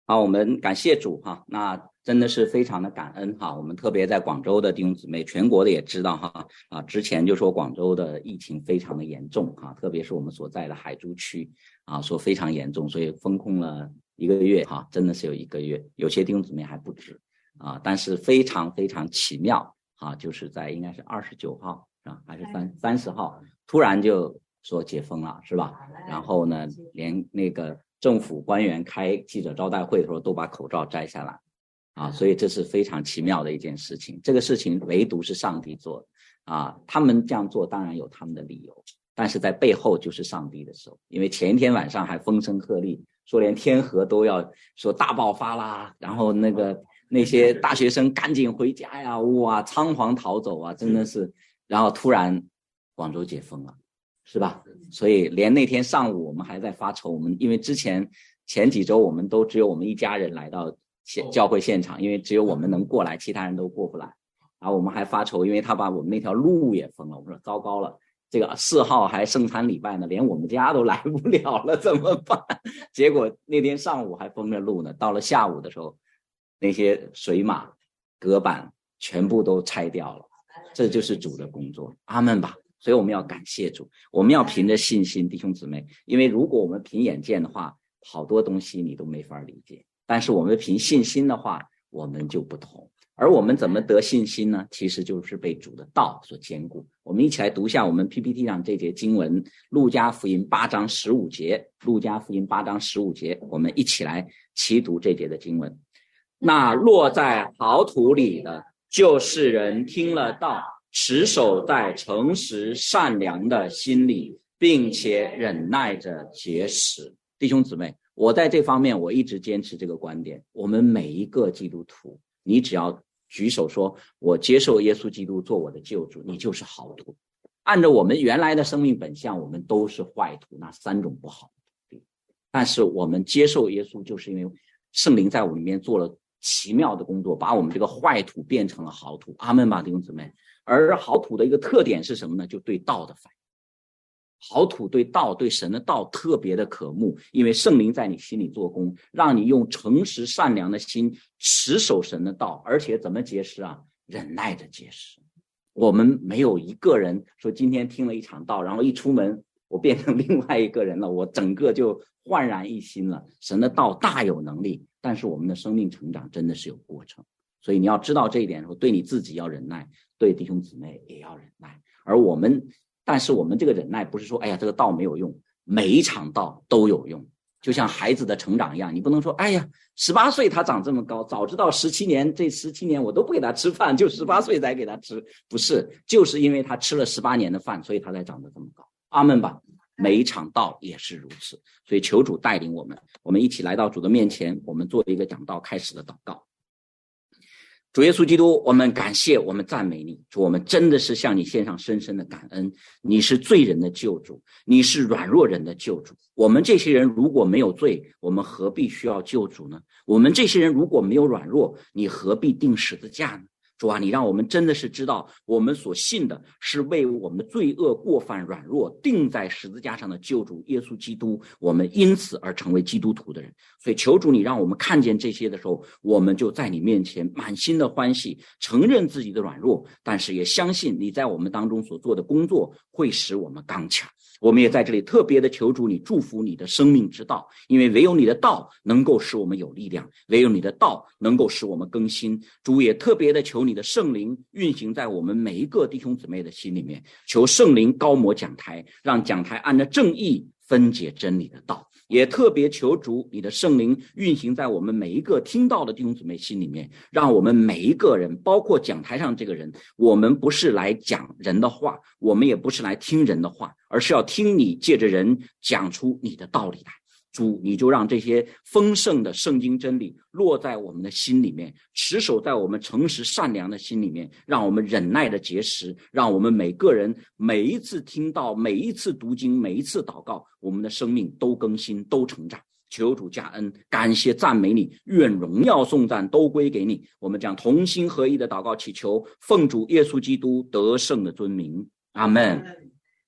好，我们感谢主哈，那真的是非常的感恩哈。我们特别在广州的弟兄姊妹，全国的也知道哈之前就说广州的疫情非常的严重哈，特别是我们所在的海珠区说非常严重，所以封控了1个月哈，真的是有1个月，有些弟兄姊妹还不止但是非常非常奇妙就是在应该是29号还是30号，突然就说解封了是吧？然后呢，连那个政府官员开记者招待会的时候都把口罩摘下来所以这是非常奇妙的一件事情。这个事情唯独是上帝做的他们这样做当然有他们的理由，但是在背后就是上帝的手。因为前一天晚上还风声鹤唳，说连天河都要说大爆发啦，然后那些大学生赶紧回家呀，哇，仓皇逃走真的是，然后突然广州解封了是吧？所以连那天上午我们还在发愁，我们因为前几周我们都只有我们一家人来到教会现场，因为只有我们能过来，其他人都过不来。然后我们还发愁，因为他把我们那条路也封了，我们说糟糕了，这个4号还圣餐礼拜呢，连我们家都来不了了，怎么办？结果那天上午还封着路呢，到了下午的时候，那些水马隔板全部都拆掉了。这就是主的工作，阿们吧。所以我们要感谢主，我们要凭着信心，弟兄姊妹，因为如果我们凭眼见的话，好多东西你都没法理解，但是我们凭信心的话，我们就不同。而我们怎么得信心呢？其实就是被主的道所坚固。我们一起来读一下我们 PPT 上这节经文，路加福音8章15节，路加福音8章15节，我们一起来齐读这节的经文。那落在好土里的，就是人听了道，持守在诚实善良的心里，并且忍耐着结实。弟兄姊妹，我在这方面我一直坚持这个观点，我们每一个基督徒，你只要举手说我接受耶稣基督做我的救主，你就是好徒。按照我们原来的生命本相，我们都是坏徒，那3种不好的徒。但是我们接受耶稣，就是因为圣灵在我们里面做了奇妙的工作，把我们这个坏土变成了好土。阿们吧，弟兄姊妹。而好土的一个特点是什么呢？就对道的反应。好土对道，对神的道特别的渴慕，因为圣灵在你心里做工，让你用诚实善良的心持守神的道，而且怎么结实忍耐着结实。我们没有一个人说今天听了一场道，然后一出门我变成另外一个人了，我整个就焕然一新了。神的道大有能力，但是我们的生命成长真的是有过程，所以你要知道这一点的时候，对你自己要忍耐，对弟兄姊妹也要忍耐。但是我们这个忍耐不是说哎呀这个道没有用，每一场道都有用。就像孩子的成长一样，你不能说哎呀18岁他长这么高，早知道17年，这17年我都不给他吃饭，就18岁才给他吃。不是，就是因为他吃了18年的饭，所以他才长得这么高。阿们吧。每一场道也是如此，所以求主带领我们，我们一起来到主的面前，我们做一个讲道开始的祷告。主耶稣基督，我们感谢，我们赞美你。主，我们真的是向你献上深深的感恩。你是罪人的救主，你是软弱人的救主。我们这些人如果没有罪，我们何必需要救主呢？我们这些人如果没有软弱，你何必钉十字架呢？主啊，你让我们真的是知道，我们所信的是为我们的罪恶过犯软弱钉在十字架上的救主耶稣基督，我们因此而成为基督徒的人。所以求主你让我们看见这些的时候，我们就在你面前满心的欢喜，承认自己的软弱，但是也相信你在我们当中所做的工作会使我们刚强。我们也在这里特别的求主你祝福你的生命之道，因为唯有你的道能够使我们有力量，唯有你的道能够使我们更新。主也特别的求你的圣灵运行在我们每一个弟兄姊妹的心里面，求圣灵高摩讲台，让讲台按照正义分解真理的道。也特别求主你的圣灵运行在我们每一个听到的弟兄姊妹心里面，让我们每一个人，包括讲台上这个人，我们不是来讲人的话，我们也不是来听人的话，而是要听你借着人讲出你的道理来。主，你就让这些丰盛的圣经真理落在我们的心里面，持守在我们诚实善良的心里面，让我们忍耐的结实，让我们每个人每一次听到，每一次读经，每一次祷告，我们的生命都更新，都成长。求主加恩，感谢赞美你，愿荣耀颂赞都归给你。我们将同心合一的祷告祈求，奉主耶稣基督得胜的尊名，阿们。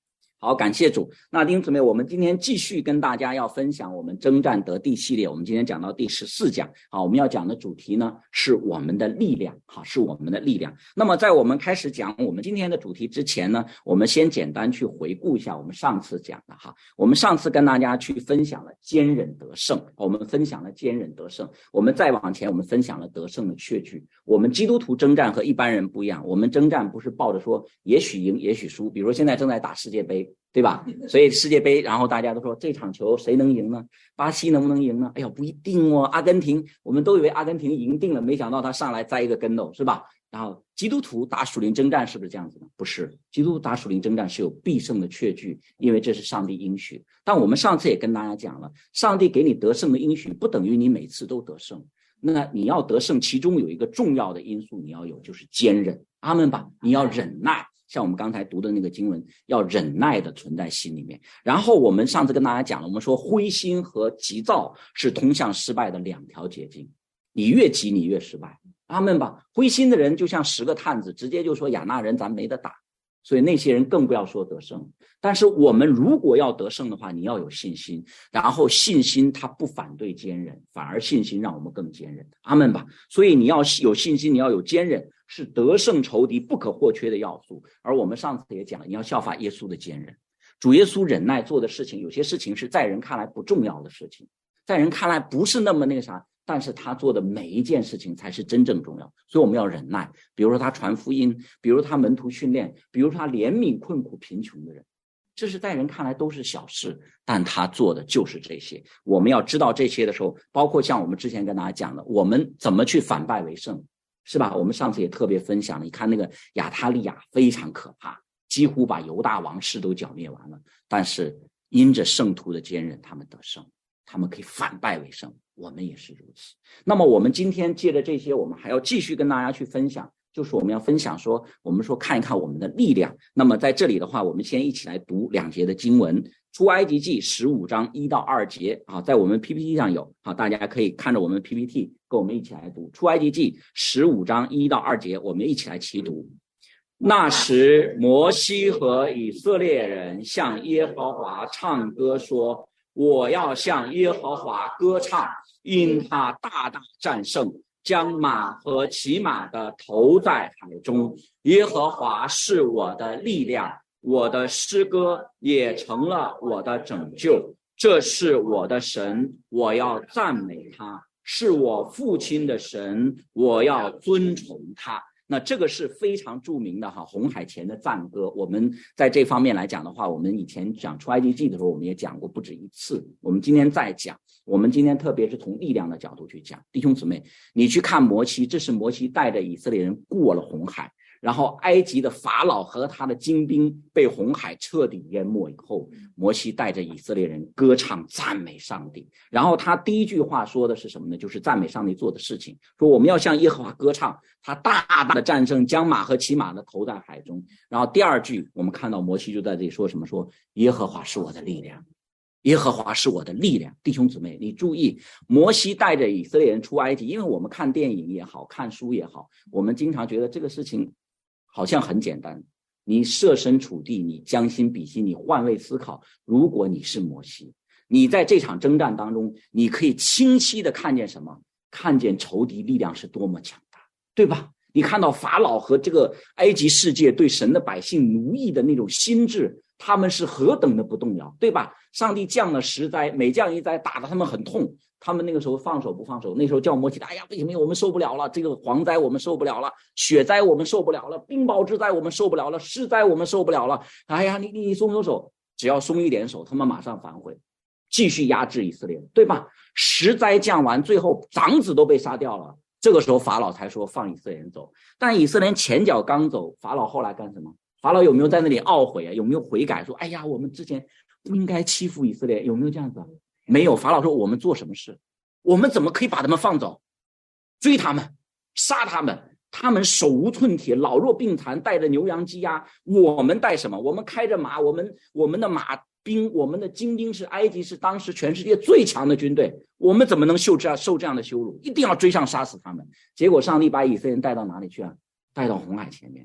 好，感谢主。那弟兄姊妹，我们今天继续跟大家要分享我们征战得地系列，我们今天讲到第14讲。好，我们要讲的主题呢是我们的力量，好，是我们的力量。那么在我们开始讲我们今天的主题之前呢，我们先简单去回顾一下我们上次讲的哈。我们上次跟大家去分享了坚忍得胜，我们分享了坚忍得胜。我们再往前，我们分享了得胜的确据。我们基督徒征战和一般人不一样，我们征战不是抱着说也许赢也许输，比如说现在正在打世界杯，对吧？所以世界杯，然后大家都说这场球谁能赢呢？巴西能不能赢呢？哎呀，不一定哦。阿根廷，我们都以为阿根廷赢定了，没想到他上来栽一个跟头，是吧？然后基督徒打属灵征战是不是这样子呢？不是，基督徒打属灵征战是有必胜的确据，因为这是上帝应许。但我们上次也跟大家讲了，上帝给你得胜的应许不等于你每次都得胜。那你要得胜，其中有一个重要的因素你要有，就是坚忍。阿们吧，你要忍耐。像我们刚才读的那个经文，要忍耐的存在心里面。然后我们上次跟大家讲了，我们说灰心和急躁是通向失败的两条捷径，你越急你越失败。阿们吧，灰心的人就像10个探子，直接就说亚纳人咱没得打，所以那些人更不要说得胜。但是我们如果要得胜的话，你要有信心，然后信心它不反对坚忍，反而信心让我们更坚忍。阿们吧。所以你要有信心，你要有坚忍，是得胜仇敌不可或缺的要素。而我们上次也讲了，你要效法耶稣的坚忍。主耶稣忍耐做的事情，有些事情是在人看来不重要的事情，在人看来不是那么那个啥，但是他做的每一件事情才是真正重要，所以我们要忍耐。比如说他传福音，比如他门徒训练，比如他怜悯困苦贫穷的人，这是在人看来都是小事，但他做的就是这些。我们要知道这些的时候，包括像我们之前跟大家讲的，我们怎么去反败为胜，是吧？我们上次也特别分享了，你看那个亚他利亚非常可怕，几乎把犹大王室都剿灭完了，但是因着圣徒的坚忍，他们得胜，他们可以反败为胜，我们也是如此。那么我们今天借着这些，我们还要继续跟大家去分享，就是我们要分享说，我们说看一看我们的力量。那么在这里的话，我们先一起来读2节的经文，出埃及记15章1到2节啊，在我们 PPT 上有啊，大家可以看着我们 PPT 跟我们一起来读出埃及记15章1到2节，我们一起来齐读。那时摩西和以色列人向耶和华唱歌说，我要向耶和华歌唱，因他大大战胜，将马和骑马的投在海中。耶和华是我的力量，我的诗歌也成了我的拯救。这是我的神，我要赞美他，是我父亲的神，我要尊崇他。那这个是非常著名的红海前的赞歌。我们在这方面来讲的话，我们以前讲出埃及记的时候，我们也讲过不止一次。我们今天再讲，我们今天特别是从力量的角度去讲。弟兄姊妹，你去看摩西，这是摩西带着以色列人过了红海，然后埃及的法老和他的精兵被红海彻底淹没以后，摩西带着以色列人歌唱赞美上帝。然后他第一句话说的是什么呢？就是赞美上帝做的事情，说我们要向耶和华歌唱，他大大的战胜，将马和骑马的投在海中。然后第二句我们看到摩西就在这里说什么？说耶和华是我的力量，耶和华是我的力量。弟兄姊妹，你注意，摩西带着以色列人出埃及，因为我们看电影也好，看书也好，我们经常觉得这个事情好像很简单，你设身处地，你将心比心，你换位思考，如果你是摩西，你在这场征战当中，你可以清晰的看见什么？看见仇敌力量是多么强大，对吧？你看到法老和这个埃及世界对神的百姓奴役的那种心智，他们是何等的不动摇，对吧？上帝降了10灾，每降一灾打得他们很痛，他们那个时候放手不放手，那时候叫摩西，哎呀，不行，我们受不了了，这个蝗灾我们受不了了，雪灾我们受不了了，冰雹之灾我们受不了了，湿灾我们受不了了，哎呀，你松手，只要松一点手，他们马上反悔，继续压制以色列，对吧？10灾降完，最后长子都被杀掉了，这个时候法老才说放以色列人走。但以色列人前脚刚走，法老后来干什么？法老有没有在那里懊悔啊？有没有悔改说，哎呀，我们之前不应该欺负以色列？有没有这样子啊？没有。法老说，我们做什么事？我们怎么可以把他们放走？追他们，杀他们，他们手无寸铁，老弱病残，带着牛羊鸡鸭，我们带什么？我们开着马，我们的马兵，我们的精兵是埃及是当时全世界最强的军队，我们怎么能受这样的羞辱？一定要追上杀死他们。结果上帝把以色列人带到哪里去啊？带到红海前面。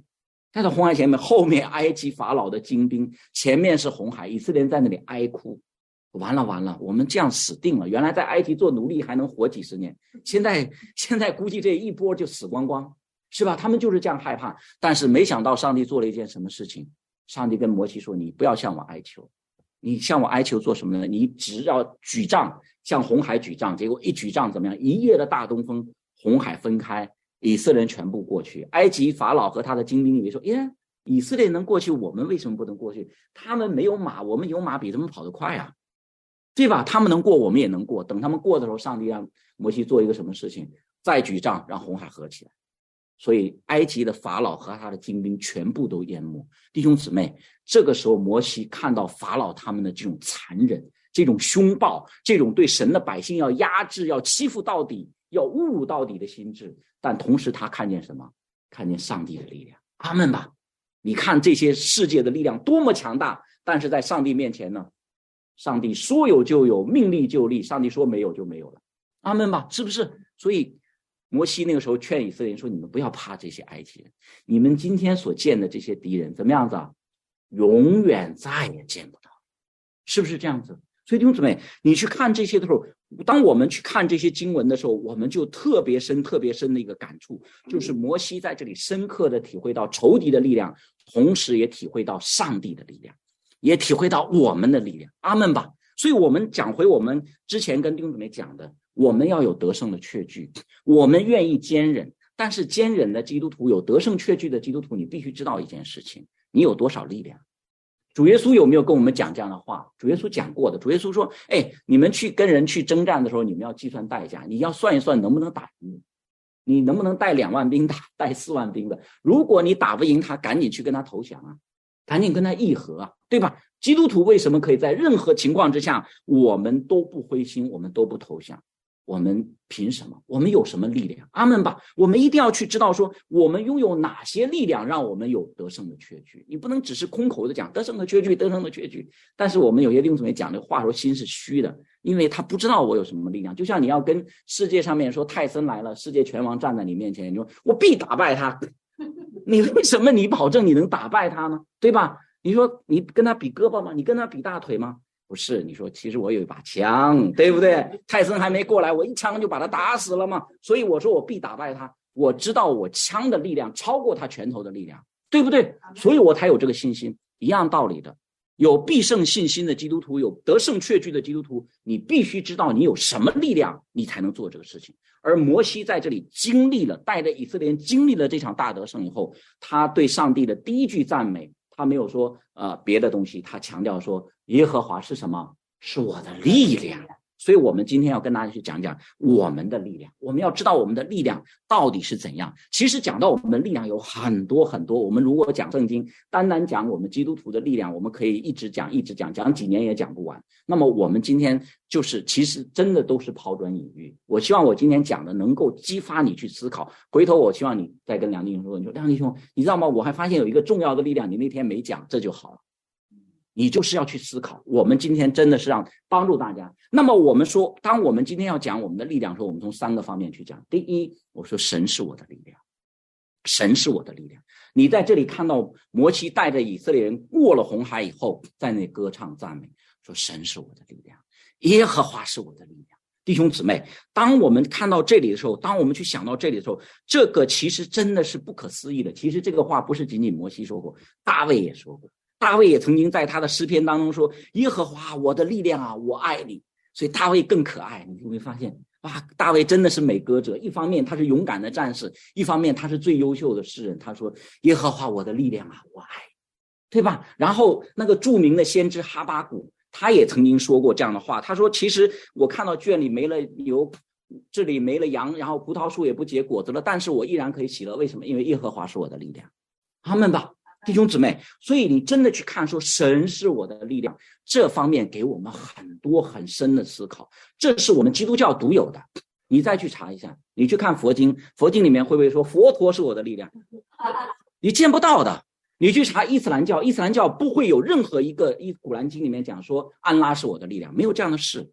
带到红海前面，后面埃及法老的精兵，前面是红海，以色列人在那里哀哭，完了，我们这样死定了。原来在埃及做奴隶还能活几十年，现在估计这一波就死光光，是吧？他们就是这样害怕。但是没想到上帝做了一件什么事情？上帝跟摩西说，你不要向我哀求。你向我哀求做什么呢？你只要举杖，向红海举杖。结果一举杖怎么样？一夜的大东风，红海分开，以色列人全部过去。埃及法老和他的精兵以为说，耶，以色列能过去，我们为什么不能过去？他们没有马，我们有马，比他们跑得快啊，对吧？他们能过，我们也能过。等他们过的时候，上帝让摩西做一个什么事情？再举杖，让红海合起来。所以埃及的法老和他的精兵全部都淹没。弟兄姊妹，这个时候摩西看到法老他们的这种残忍，这种凶暴，这种对神的百姓要压制，要欺负到底，要侮辱到底的心智，但同时他看见什么？看见上帝的力量。阿们吧。你看这些世界的力量多么强大，但是在上帝面前呢，上帝说有就有，命立就立，上帝说没有就没有了。阿们吧，是不是？所以摩西那个时候劝以色列人说，你们不要怕这些埃及人，你们今天所见的这些敌人怎么样子啊？永远再也见不到，是不是这样子？所以弟兄姊妹，你去看这些的时候，当我们去看这些经文的时候，我们就特别深的一个感触，就是摩西在这里深刻的体会到仇敌的力量，同时也体会到上帝的力量，也体会到我们的力量。阿们吧。所以我们讲回我们之前跟弟兄姊妹讲的，我们要有得胜的确据，我们愿意坚忍，但是坚忍的基督徒，有得胜确据的基督徒，你必须知道一件事情，你有多少力量。主耶稣有没有跟我们讲这样的话？主耶稣讲过的。主耶稣说，你们去跟人去征战的时候，你们要计算代价，你要算一算能不能打赢，你能不能带2万兵打，带4万兵的。如果你打不赢他，赶紧去跟他投降啊，赶紧跟他议和啊，对吧？基督徒为什么可以在任何情况之下，我们都不灰心，我们都不投降？我们凭什么？我们有什么力量？阿们吧。我们一定要去知道说，我们拥有哪些力量，让我们有得胜的确据。你不能只是空口的讲得胜的确据，得胜的确据。但是我们有些弟兄姊妹讲的话说心是虚的，因为他不知道我有什么力量。就像你要跟世界上面说泰森来了，世界拳王站在你面前，你说我必打败他，你为什么你保证你能打败他呢？对吧？你说你跟他比胳膊吗？你跟他比大腿吗？不是，你说其实我有一把枪，对不对？泰森还没过来，我一枪就把他打死了嘛。所以我说我必打败他，我知道我枪的力量超过他拳头的力量，对不对？所以我才有这个信心。一样道理的，有必胜信心的基督徒，有得胜确据的基督徒，你必须知道你有什么力量，你才能做这个事情。而摩西在这里经历了，带着以色列人经历了这场大得胜以后，他对上帝的第一句赞美，他没有说别的东西，他强调说耶和华是什么？是我的力量。所以我们今天要跟大家去讲讲我们的力量，我们要知道我们的力量到底是怎样。其实讲到我们的力量有很多很多，我们如果讲圣经，单讲我们基督徒的力量，我们可以一直讲讲几年也讲不完。那么我们今天就是其实真的都是抛砖引玉。我希望我今天讲的能够激发你去思考，回头我希望你再跟梁弟兄说，你说梁弟兄，你知道吗？我还发现有一个重要的力量，你那天没讲，这就好了。你就是要去思考，我们今天真的是让帮助大家。那么我们说，当我们今天要讲我们的力量的时候，我们从3个方面去讲。第一，我说神是我的力量，神是我的力量。你在这里看到摩西带着以色列人过了红海以后，在那歌唱赞美，说神是我的力量，耶和华是我的力量。弟兄姊妹，当我们看到这里的时候，当我们去想到这里的时候，这个其实真的是不可思议的。其实这个话不是仅仅摩西说过，大卫也说过。大卫也曾经在他的诗篇当中说，耶和华我的力量啊，我爱你。所以大卫更可爱，你有没有发现大卫真的是美歌者，一方面他是勇敢的战士，一方面他是最优秀的诗人。他说耶和华我的力量啊，我爱你，对吧？然后那个著名的先知哈巴谷，他也曾经说过这样的话，他说其实我看到圈里没了牛，这里没了羊，然后葡萄树也不结果子了，但是我依然可以喜乐。为什么？因为耶和华是我的力量。阿们吧，弟兄姊妹。所以你真的去看说神是我的力量，这方面给我们很多很深的思考，这是我们基督教独有的。你再去查一下，你去看佛经，佛经里面会不会说佛陀是我的力量？你见不到的。你去查伊斯兰教，伊斯兰教不会有任何一个古兰经里面讲说安拉是我的力量，没有这样的事。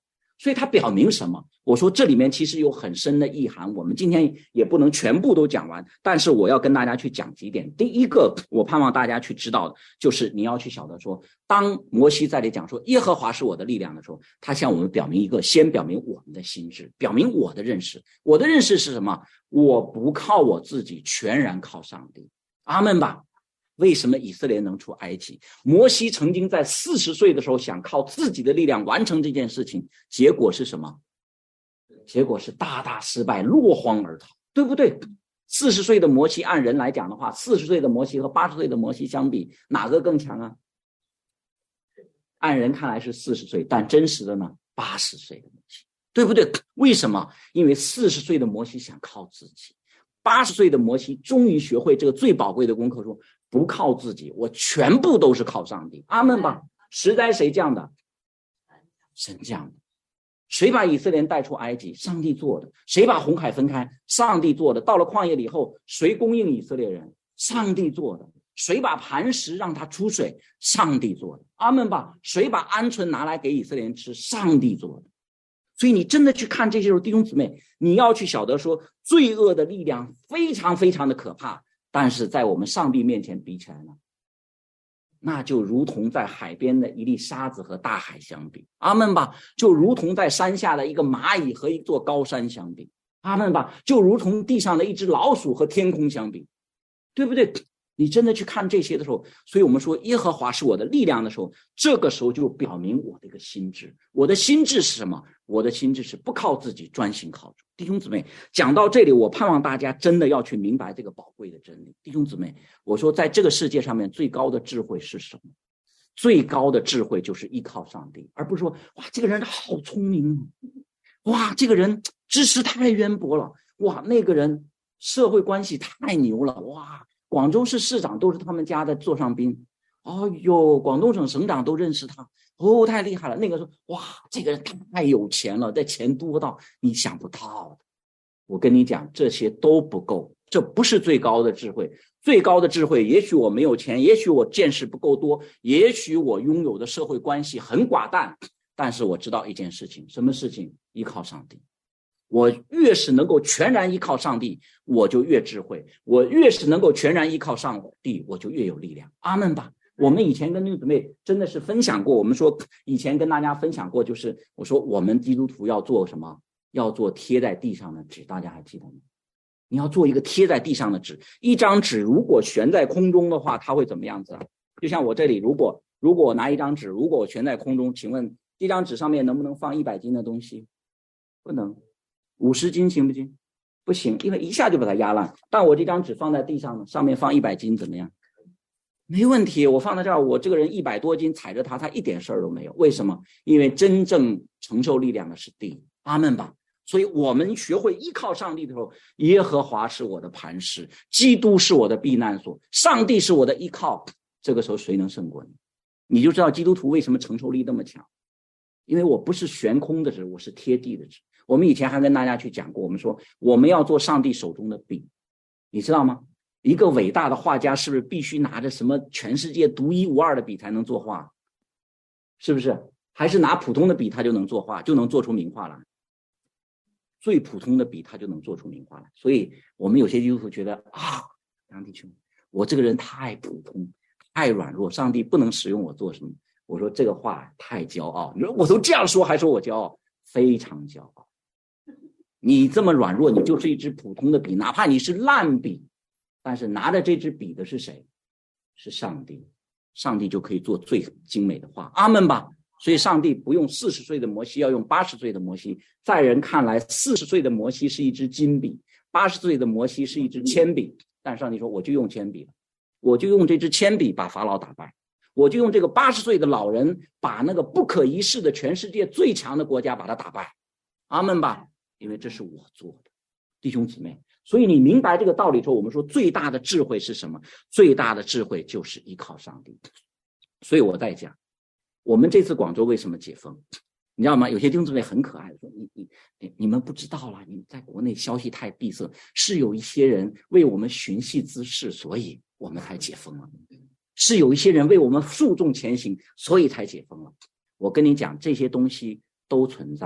所以它表明什么？我说这里面其实有很深的意涵，我们今天也不能全部都讲完，但是我要跟大家去讲几点。第一个，我盼望大家去知道的就是你要去晓得说，当摩西在这里讲说耶和华是我的力量的时候，他向我们表明一个，先表明我们的心智，表明我的认识。我的认识是什么？我不靠我自己，全然靠上帝。阿们吧。为什么以色列能出埃及？摩西曾经在40岁的时候想靠自己的力量完成这件事情，结果是什么？结果是大大失败，落荒而逃，对不对？40岁的摩西，按人来讲的话，40岁的摩西和80岁的摩西相比，哪个更强啊？按人看来是40岁，但真实的呢，80岁的摩西，对不对？为什么？因为40岁的摩西想靠自己，80岁的摩西终于学会这个最宝贵的功课，说不靠自己，我全部都是靠上帝。阿们吧。实在谁降的？神降的。谁把以色列人带出埃及？上帝做的。谁把红海分开？上帝做的。到了旷野里以后，谁供应以色列人？上帝做的。谁把磐石让他出水？上帝做的。阿们吧。谁把鹌鹑拿来给以色列人吃？上帝做的。所以你真的去看这些时候，弟兄姊妹，你要去晓得说，罪恶的力量非常非常的可怕，但是在我们上帝面前比起来呢，那就如同在海边的一粒沙子和大海相比。阿们吧。就如同在山下的一个蚂蚁和一座高山相比。阿们吧。就如同地上的一只老鼠和天空相比，对不对？你真的去看这些的时候，所以我们说耶和华是我的力量的时候，这个时候就表明我的一个心智。我的心智是什么？我的心智是不靠自己，专心靠主。弟兄姊妹，讲到这里，我盼望大家真的要去明白这个宝贵的真理。弟兄姊妹，我说在这个世界上面最高的智慧是什么？最高的智慧就是依靠上帝，而不是说哇这个人好聪明，哇这个人知识太渊博了，哇那个人社会关系太牛了，哇广州市市长都是他们家的座上宾，哦哟，广东省省长都认识他，哦，太厉害了。那个说，哇，这个人太有钱了，这钱多到你想不到的。我跟你讲，这些都不够，这不是最高的智慧。最高的智慧，也许我没有钱，也许我见识不够多，也许我拥有的社会关系很寡淡，但是我知道一件事情，什么事情？依靠上帝。我越是能够全然依靠上帝，我就越智慧；我越是能够全然依靠上帝，我就越有力量。阿们吧。我们以前跟弟兄姊妹真的是分享过，我们说以前跟大家分享过，就是我说我们基督徒要做什么？要做贴在地上的纸，大家还记得吗？你要做一个贴在地上的纸。一张纸如果悬在空中的话，它会怎么样子啊？就像我这里，如果我拿一张纸，如果我悬在空中，请问这张纸上面能不能放100斤的东西？不能。50斤行不行？不行，因为一下就把它压烂。但我这张纸放在地上呢，上面放100斤怎么样？没问题。我放在这儿，我这个人100多斤踩着它一点事儿都没有。为什么？因为真正承受力量的是地。阿们吧。所以我们学会依靠上帝的时候，耶和华是我的磐石，基督是我的避难所，上帝是我的依靠。这个时候谁能胜过你？你就知道基督徒为什么承受力那么强。因为我不是悬空的纸，我是贴地的纸。我们以前还跟大家去讲过，我们说我们要做上帝手中的笔，你知道吗？一个伟大的画家是不是必须拿着什么全世界独一无二的笔才能作画？是不是？还是拿普通的笔他就能作画，就能做出名画来？最普通的笔他就能做出名画来。所以我们有些基督徒觉得啊，杨弟兄，我这个人太普通，太软弱，上帝不能使用我做什么。我说这个话太骄傲，你说我都这样说还说我骄傲？非常骄傲。你这么软弱，你就是一支普通的笔，哪怕你是烂笔，但是拿着这支笔的是谁？是上帝。上帝就可以做最精美的画。阿们吧。所以上帝不用40岁的摩西，要用80岁的摩西。在人看来40岁的摩西是一支金笔，80岁的摩西是一支铅笔，但上帝说我就用铅笔了，我就用这支铅笔把法老打败，我就用这个80岁的老人把那个不可一世的全世界最强的国家把他打败。阿们吧。因为这是我做的。弟兄姊妹，所以你明白这个道理之后，我们说最大的智慧是什么？最大的智慧就是依靠上帝。所以我在讲我们这次广州为什么解封，你知道吗？有些弟兄姊妹很可爱，说你们不知道啦，你在国内消息太闭塞，是有一些人为我们寻衅滋事，所以我们才解封了。是有一些人为我们负重前行，所以才解封了。我跟你讲，这些东西都存在，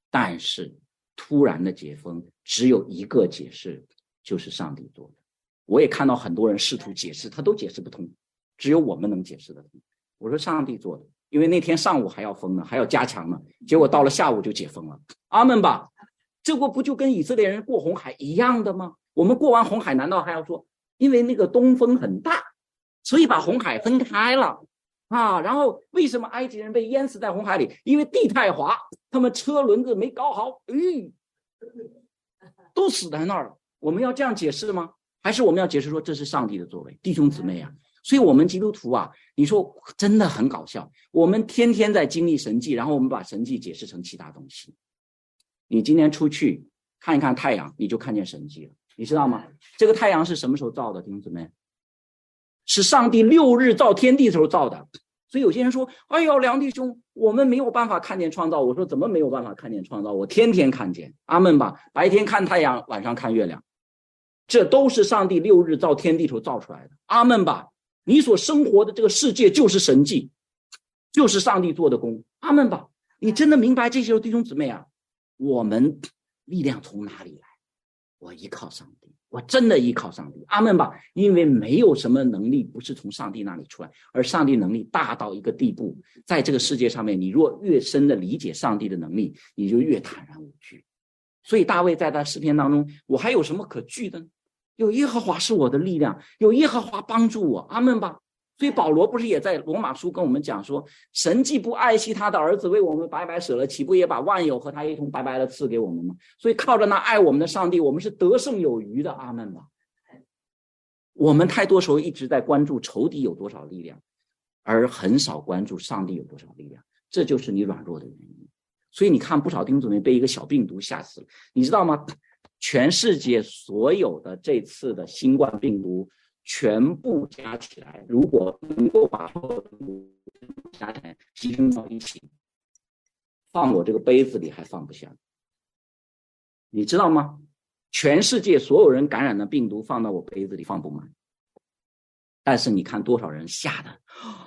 但是突然的解封只有一个解释，就是上帝做的。我也看到很多人试图解释，他都解释不通，只有我们能解释得通。我说上帝做的，因为那天上午还要封呢，还要加强呢，结果到了下午就解封了。阿们吧。这个不就跟以色列人过红海一样的吗？我们过完红海难道还要说因为那个东风很大，所以把红海分开了啊？然后为什么埃及人被淹死在红海里？因为地太滑，他们车轮子没搞好，都死在那儿了。我们要这样解释吗？还是我们要解释说这是上帝的作为？弟兄姊妹啊，所以我们基督徒啊，你说真的很搞笑，我们天天在经历神迹，然后我们把神迹解释成其他东西。你今天出去看一看太阳，你就看见神迹了，你知道吗？这个太阳是什么时候造的？弟兄姊妹，是上帝6日造天地的时候造的。所以有些人说，哎呦，梁弟兄，我们没有办法看见创造。我说怎么没有办法看见创造？我天天看见。阿们吧。白天看太阳，晚上看月亮，这都是上帝6日造天地时候造出来的。阿们吧。你所生活的这个世界就是神迹，就是上帝做的工。阿们吧。你真的明白这些弟兄姊妹啊，我们力量从哪里来？我依靠上帝，我真的依靠上帝。阿们吧。因为没有什么能力不是从上帝那里出来，而上帝能力大到一个地步，在这个世界上面，你若越深的理解上帝的能力，你就越坦然无惧。所以大卫在他诗篇当中，我还有什么可惧的呢？有耶和华是我的力量，有耶和华帮助我。阿们吧。所以保罗不是也在罗马书跟我们讲说，神既不爱惜他的儿子为我们白白舍了，岂不也把万有和他一同白白的赐给我们吗？所以靠着那爱我们的上帝，我们是得胜有余的。阿们吧。我们太多时候一直在关注仇敌有多少力量，而很少关注上帝有多少力量，这就是你软弱的原因。所以你看不少弟兄姊妹被一个小病毒吓死了，你知道吗？全世界所有的这次的新冠病毒全部加起来，如果能够把所有的病毒加起来集中到一起，放我这个杯子里还放不下。你知道吗？全世界所有人感染的病毒放到我杯子里放不满，但是你看多少人吓的，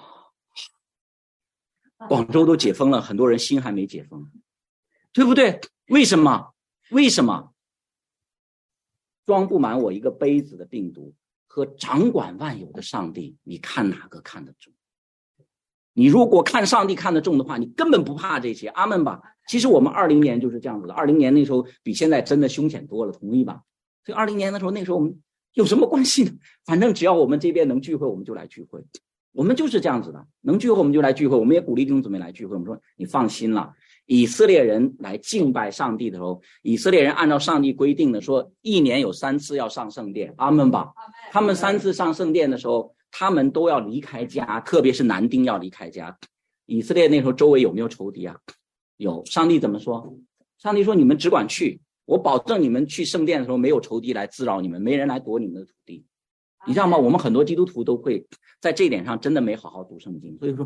广州都解封了，很多人心还没解封，对不对？为什么？为什么？装不满我一个杯子的病毒和掌管万有的上帝，你看哪个看得重？你如果看上帝看得重的话，你根本不怕这些。阿们吧。其实我们20年就是这样子的，20年那时候比现在真的凶险多了，同意吧？所以20年的时候，那时候我们有什么关系呢？反正只要我们这边能聚会，我们就来聚会。我们就是这样子的，能聚会我们就来聚会。我们也鼓励弟兄姊妹来聚会。我们说你放心了，以色列人来敬拜上帝的时候，以色列人按照上帝规定的说，1年有3次要上圣殿。阿们吧。他们3次上圣殿的时候，他们都要离开家，特别是男丁要离开家。以色列那时候周围有没有仇敌啊？有。上帝怎么说？上帝说你们只管去，我保证你们去圣殿的时候没有仇敌来滋扰你们，没人来夺你们的土地。你知道吗？我们很多基督徒都会在这一点上真的没好好读圣经，所以说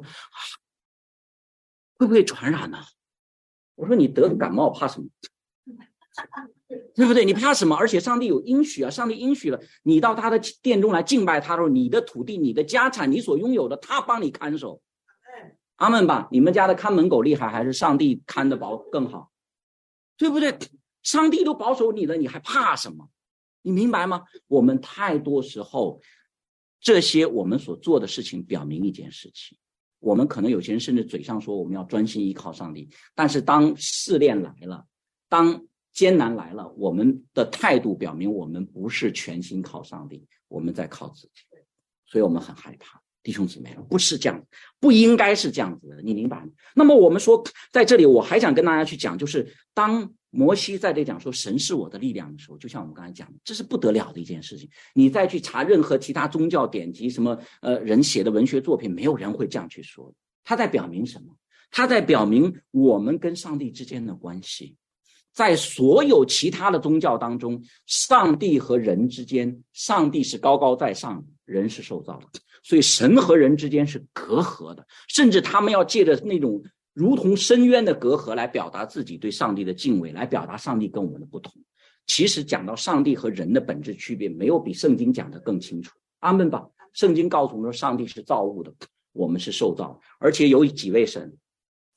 会不会传染呢？我说你得个感冒怕什么？对不对？你怕什么？而且上帝有应许啊，上帝应许了，你到他的殿中来敬拜他的时候，你的土地、你的家产、你所拥有的，他帮你看守。阿们吧。你们家的看门狗厉害，还是上帝看得保更好？对不对？上帝都保守你了，你还怕什么？你明白吗？我们太多时候，这些我们所做的事情表明一件事情，我们可能有些人甚至嘴上说我们要专心依靠上帝，但是当试炼来了，当艰难来了，我们的态度表明我们不是全心靠上帝，我们在靠自己，所以我们很害怕。弟兄姊妹，不是这样，不应该是这样子的，你明白吗？那么我们说，在这里我还想跟大家去讲，就是当摩西在这讲说神是我的力量的时候，就像我们刚才讲的，这是不得了的一件事情。你再去查任何其他宗教典籍，什么人写的文学作品，没有人会这样去说。他在表明什么？他在表明我们跟上帝之间的关系。在所有其他的宗教当中，上帝和人之间，上帝是高高在上，人是受造的，所以神和人之间是隔阂的，甚至他们要借着那种如同深渊的隔阂来表达自己对上帝的敬畏，来表达上帝跟我们的不同。其实讲到上帝和人的本质区别，没有比圣经讲得更清楚。阿们吧。圣经告诉我们说，上帝是造物的，我们是受造，而且有几位神，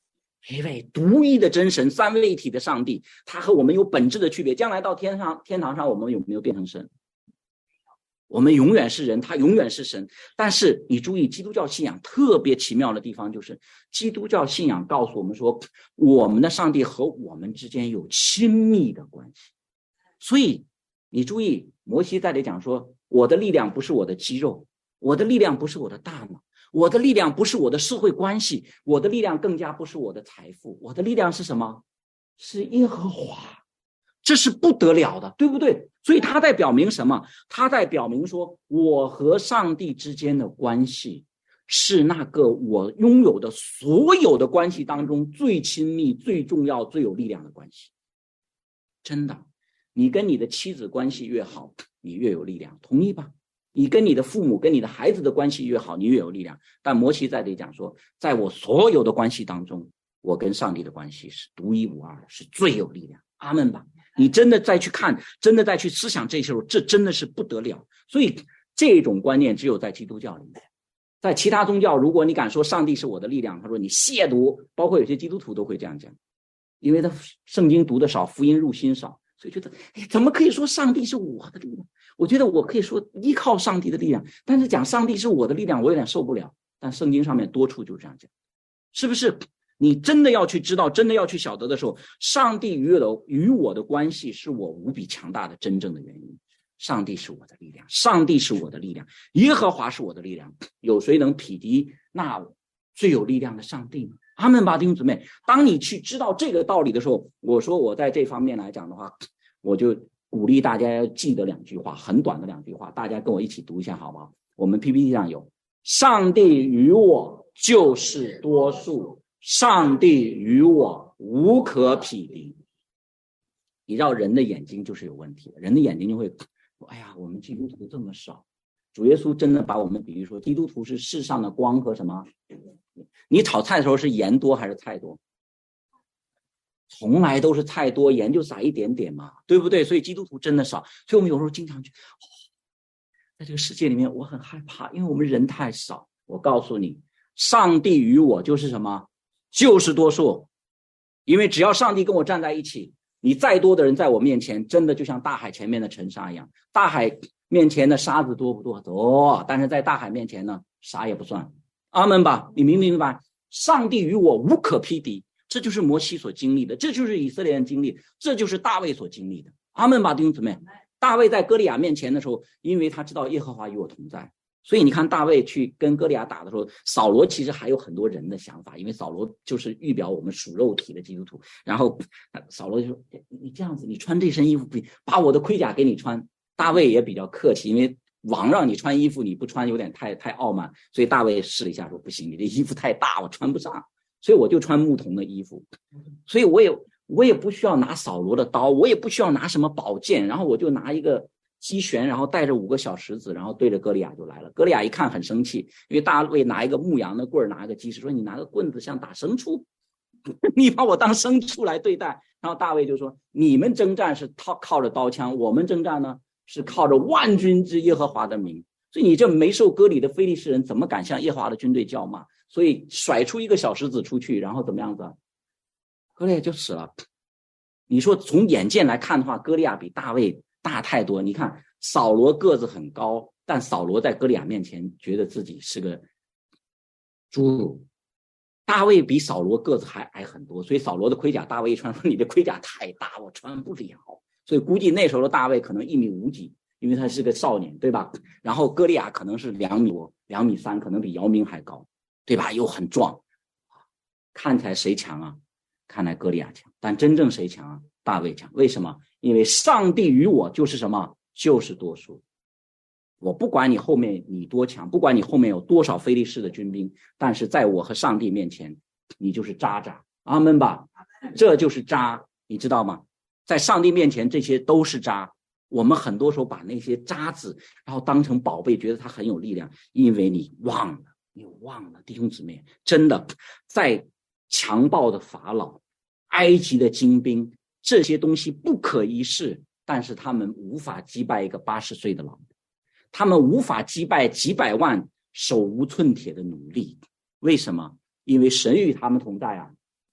一位独一的真神，三位一体的上帝，他和我们有本质的区别。将来到天堂上，我们有没有变成神？我们永远是人，他永远是神。但是你注意，基督教信仰特别奇妙的地方就是，基督教信仰告诉我们说，我们的上帝和我们之间有亲密的关系。所以你注意，摩西在这里讲说，我的力量不是我的肌肉，我的力量不是我的大脑，我的力量不是我的社会关系，我的力量更加不是我的财富，我的力量是什么？是耶和华。这是不得了的，对不对？所以他在表明什么？他在表明说，我和上帝之间的关系是那个我拥有的所有的关系当中最亲密、最重要、最有力量的关系。真的，你跟你的妻子关系越好，你越有力量，同意吧？你跟你的父母、跟你的孩子的关系越好，你越有力量。但摩西在这里讲说，在我所有的关系当中，我跟上帝的关系是独一无二的，是最有力量。阿们吧。你真的再去看，真的再去思想这些时候，这真的是不得了。所以这种观念只有在基督教里面，在其他宗教，如果你敢说上帝是我的力量，他说你亵渎，包括有些基督徒都会这样讲，因为他圣经读得少，福音入心少，所以觉得怎么可以说上帝是我的力量？我觉得我可以说依靠上帝的力量，但是讲上帝是我的力量，我有点受不了。但圣经上面多处就这样讲，是不是？你真的要去知道，真的要去晓得的时候，上帝与我的关系是我无比强大的真正的原因。上帝是我的力量，上帝是我的力量，耶和华是我的力量。有谁能匹敌那最有力量的上帝呢？阿们吧，弟兄姊妹。当你去知道这个道理的时候，我说我在这方面来讲的话，我就鼓励大家要记得两句话，很短的两句话，大家跟我一起读一下好不好？我们 PPT 上有，上帝与我就是多数，上帝与我无可匹敌。你知道人的眼睛就是有问题的，人的眼睛就会说，哎呀，我们基督徒这么少。主耶稣真的把我们比喻说，基督徒是世上的光和什么？你炒菜的时候是盐多还是菜多？从来都是菜多，盐就撒一点点嘛，对不对？所以基督徒真的少。所以我们有时候经常去，在这个世界里面我很害怕，因为我们人太少。我告诉你，上帝与我就是什么？就是多数。因为只要上帝跟我站在一起，你再多的人在我面前，真的就像大海前面的尘沙一样。大海面前的沙子多不多？多，但是在大海面前呢，啥也不算。阿们吧，你明不明白？上帝与我无可匹敌，这就是摩西所经历的，这就是以色列人经历，这就是大卫所经历的。阿们吧，弟兄姊妹。大卫在歌利亚面前的时候，因为他知道耶和华与我同在，所以你看大卫去跟歌利亚打的时候，扫罗其实还有很多人的想法，因为扫罗就是预表我们属肉体的基督徒。然后扫罗就说，你这样子，你穿这身衣服，把我的盔甲给你穿。大卫也比较客气，因为王让你穿衣服，你不穿有点太傲慢，所以大卫试了一下说，不行，你这衣服太大，我穿不上，所以我就穿牧童的衣服。所以我也不需要拿扫罗的刀，我也不需要拿什么宝剑，然后我就拿一个机旋，然后带着5个小石子，然后对着歌利亚就来了。歌利亚一看很生气，因为大卫拿一个牧羊的棍儿，拿一个鸡翅，说你拿个棍子像打牲畜，你把我当牲畜来对待。然后大卫就说，你们征战是靠着刀枪，我们征战呢是靠着万军之耶和华的名。所以你这没受割礼的非利士人怎么敢向耶和华的军队叫骂？所以甩出一个小石子出去，然后怎么样子？歌利亚就死了。你说从眼见来看的话，歌利亚比大卫大太多。你看扫罗个子很高，但扫罗在歌利亚面前觉得自己是个侏儒。大卫比扫罗个子还矮很多，所以扫罗的盔甲大卫一穿说，你的盔甲太大，我穿不了。所以估计那时候的大卫可能1.5米几，因为他是个少年，对吧？然后歌利亚可能是2米多，2.3米，可能比姚明还高，对吧？又很壮，看起来谁强啊？看来歌利亚强，但真正谁强啊？大卫强。为什么？因为上帝与我就是什么？就是多数。我不管你后面你多强，不管你后面有多少非利士的军兵，但是在我和上帝面前，你就是渣渣。阿们吧，这就是渣，你知道吗？在上帝面前，这些都是渣。我们很多时候把那些渣子，然后当成宝贝，觉得它很有力量，因为你忘了，弟兄姊妹，真的，在强暴的法老、埃及的精兵，这些东西不可一世，但是他们无法击败一个80岁的老人，他们无法击败几百万手无寸铁的奴隶。为什么？因为神与他们同在啊。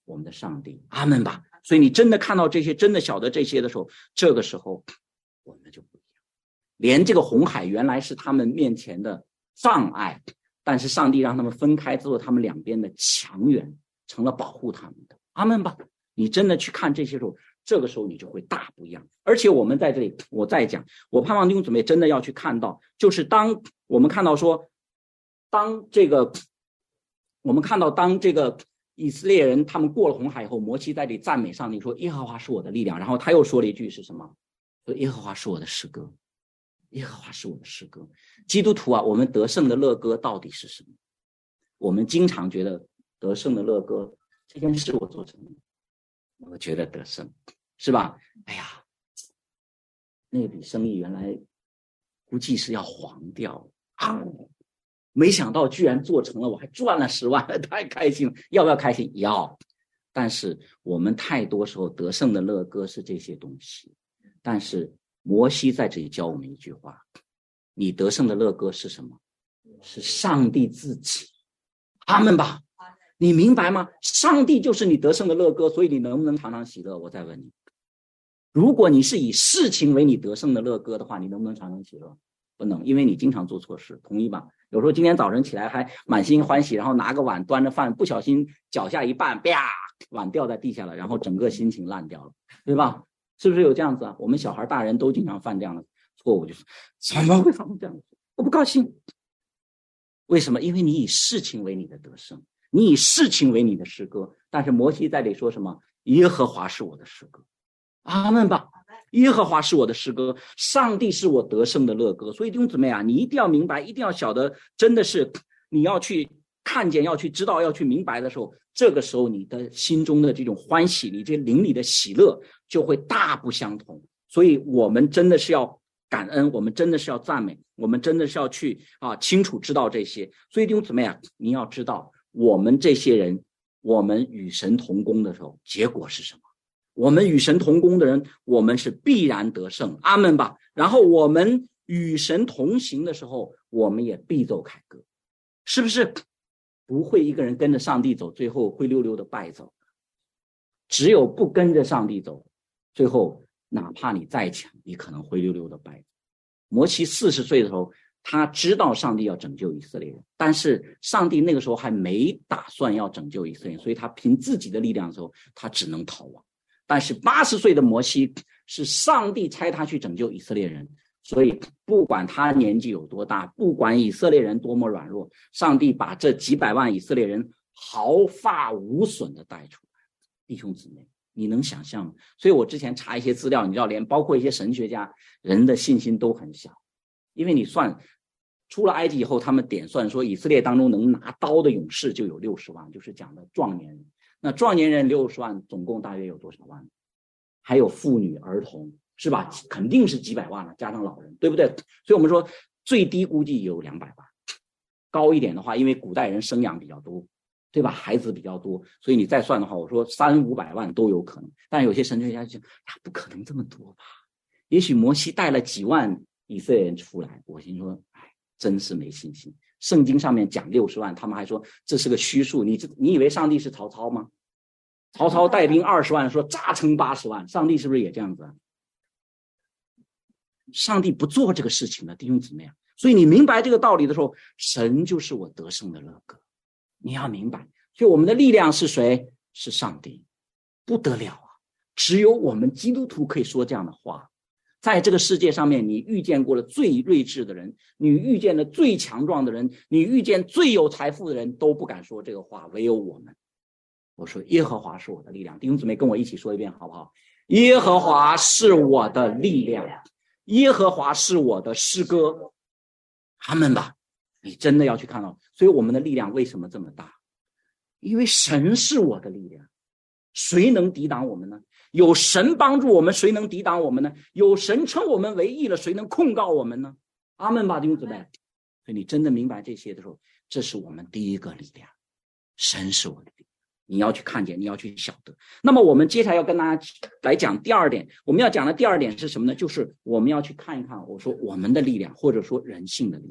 我们的上帝。阿们吧。所以你真的看到这些，真的晓得这些的时候，这个时候我们就不一样。连这个红海原来是他们面前的障碍，但是上帝让他们分开之后，他们两边的墙垣成了保护他们的。阿们吧。你真的去看这些时候，这个时候你就会大不一样。而且我们在这里，我再讲，我盼望弟兄姊妹真的要去看到，就是当我们看到说，当这个以色列人他们过了红海以后，摩西在这里赞美上帝说，耶和华是我的力量。然后他又说了一句是什么？说耶和华是我的诗歌，耶和华是我的诗歌。基督徒啊，我们得胜的乐歌到底是什么？我们经常觉得得胜的乐歌，这件事我做成了，我觉得得胜，是吧？哎呀，那笔生意原来估计是要黄掉啊，没想到居然做成了，我还赚了10万，太开心了。要不要开心？要。但是我们太多时候得胜的乐歌是这些东西，但是摩西在这里教我们一句话，你得胜的乐歌是什么？是上帝自己。阿们吧。你明白吗？上帝就是你得胜的乐歌，所以你能不能常常喜乐？我再问你，如果你是以事情为你得胜的乐歌的话，你能不能常常喜乐？不能，因为你经常做错事，同意吧？有时候今天早晨起来还满心欢喜，然后拿个碗端着饭，不小心脚下一绊，啪，碗掉在地下了，然后整个心情烂掉了，对吧？是不是有这样子啊？我们小孩大人都经常犯这样的错误，就是怎么会发生这样的？我不高兴。为什么？因为你以事情为你的得胜，你以事情为你的诗歌。但是摩西在这里说什么？耶和华是我的诗歌。阿们吧。耶和华是我的诗歌，上帝是我得胜的乐歌。所以弟兄姊妹啊，你一定要明白，一定要晓得，真的是你要去看见，要去知道，要去明白的时候，这个时候你的心中的这种欢喜，你这灵里的喜乐就会大不相同。所以我们真的是要感恩，我们真的是要赞美，我们真的是要去清楚知道这些。所以弟兄姊妹啊，你要知道，我们这些人，我们与神同工的时候，结果是什么？我们与神同工的人，我们是必然得胜。阿们吧。然后我们与神同行的时候，我们也必奏凯歌，是不是？不会一个人跟着上帝走，最后灰溜溜的败走。只有不跟着上帝走，最后哪怕你再强，你可能灰溜溜的败走。摩西40岁的时候，他知道上帝要拯救以色列人，但是上帝那个时候还没打算要拯救以色列人，所以他凭自己的力量的时候，他只能逃亡。但是80岁的摩西是上帝差他去拯救以色列人，所以不管他年纪有多大，不管以色列人多么软弱，上帝把这几百万以色列人毫发无损的带出来。弟兄姊妹，你能想象吗？所以我之前查一些资料，你知道，连包括一些神学家，人的信心都很小，因为你算出了埃及以后，他们点算说以色列当中能拿刀的勇士就有60万，就是讲的壮年人。那壮年人60万，总共大约有多少万？还有妇女儿童，是吧？肯定是几百万了，加上老人，对不对？所以我们说最低估计有200万，高一点的话，因为古代人生养比较多，对吧？孩子比较多，所以你再算的话，我说300-500万都有可能。但有些神学家就不可能这么多吧？也许摩西带了几万以色列人出来，我心说，真是没信心。圣经上面讲60万，他们还说这是个虚数。你以为上帝是曹操吗？曹操带兵20万，说炸成80万，上帝是不是也这样子啊？上帝不做这个事情的，弟兄姊妹啊。所以你明白这个道理的时候，神就是我得胜的乐歌。你要明白，所以我们的力量是谁？是上帝，不得了啊！只有我们基督徒可以说这样的话。在这个世界上面，你遇见过了最睿智的人，你遇见了最强壮的人，你遇见最有财富的人，都不敢说这个话，唯有我们。我说耶和华是我的力量。弟兄姊妹跟我一起说一遍好不好？耶和华是我的力量，耶和华是我的诗歌。阿们吧。你真的要去看到，所以我们的力量为什么这么大？因为神是我的力量，谁能抵挡我们呢？有神帮助我们，谁能抵挡我们呢？有神称我们为义了，谁能控告我们呢？阿们吧，弟兄姊妹。所以你真的明白这些的时候，这是我们第一个力量，神是我的力量。你要去看见，你要去晓得。那么我们接下来要跟大家来讲第二点，我们要讲的第二点是什么呢？就是我们要去看一看，我说我们的力量，或者说人性的力量。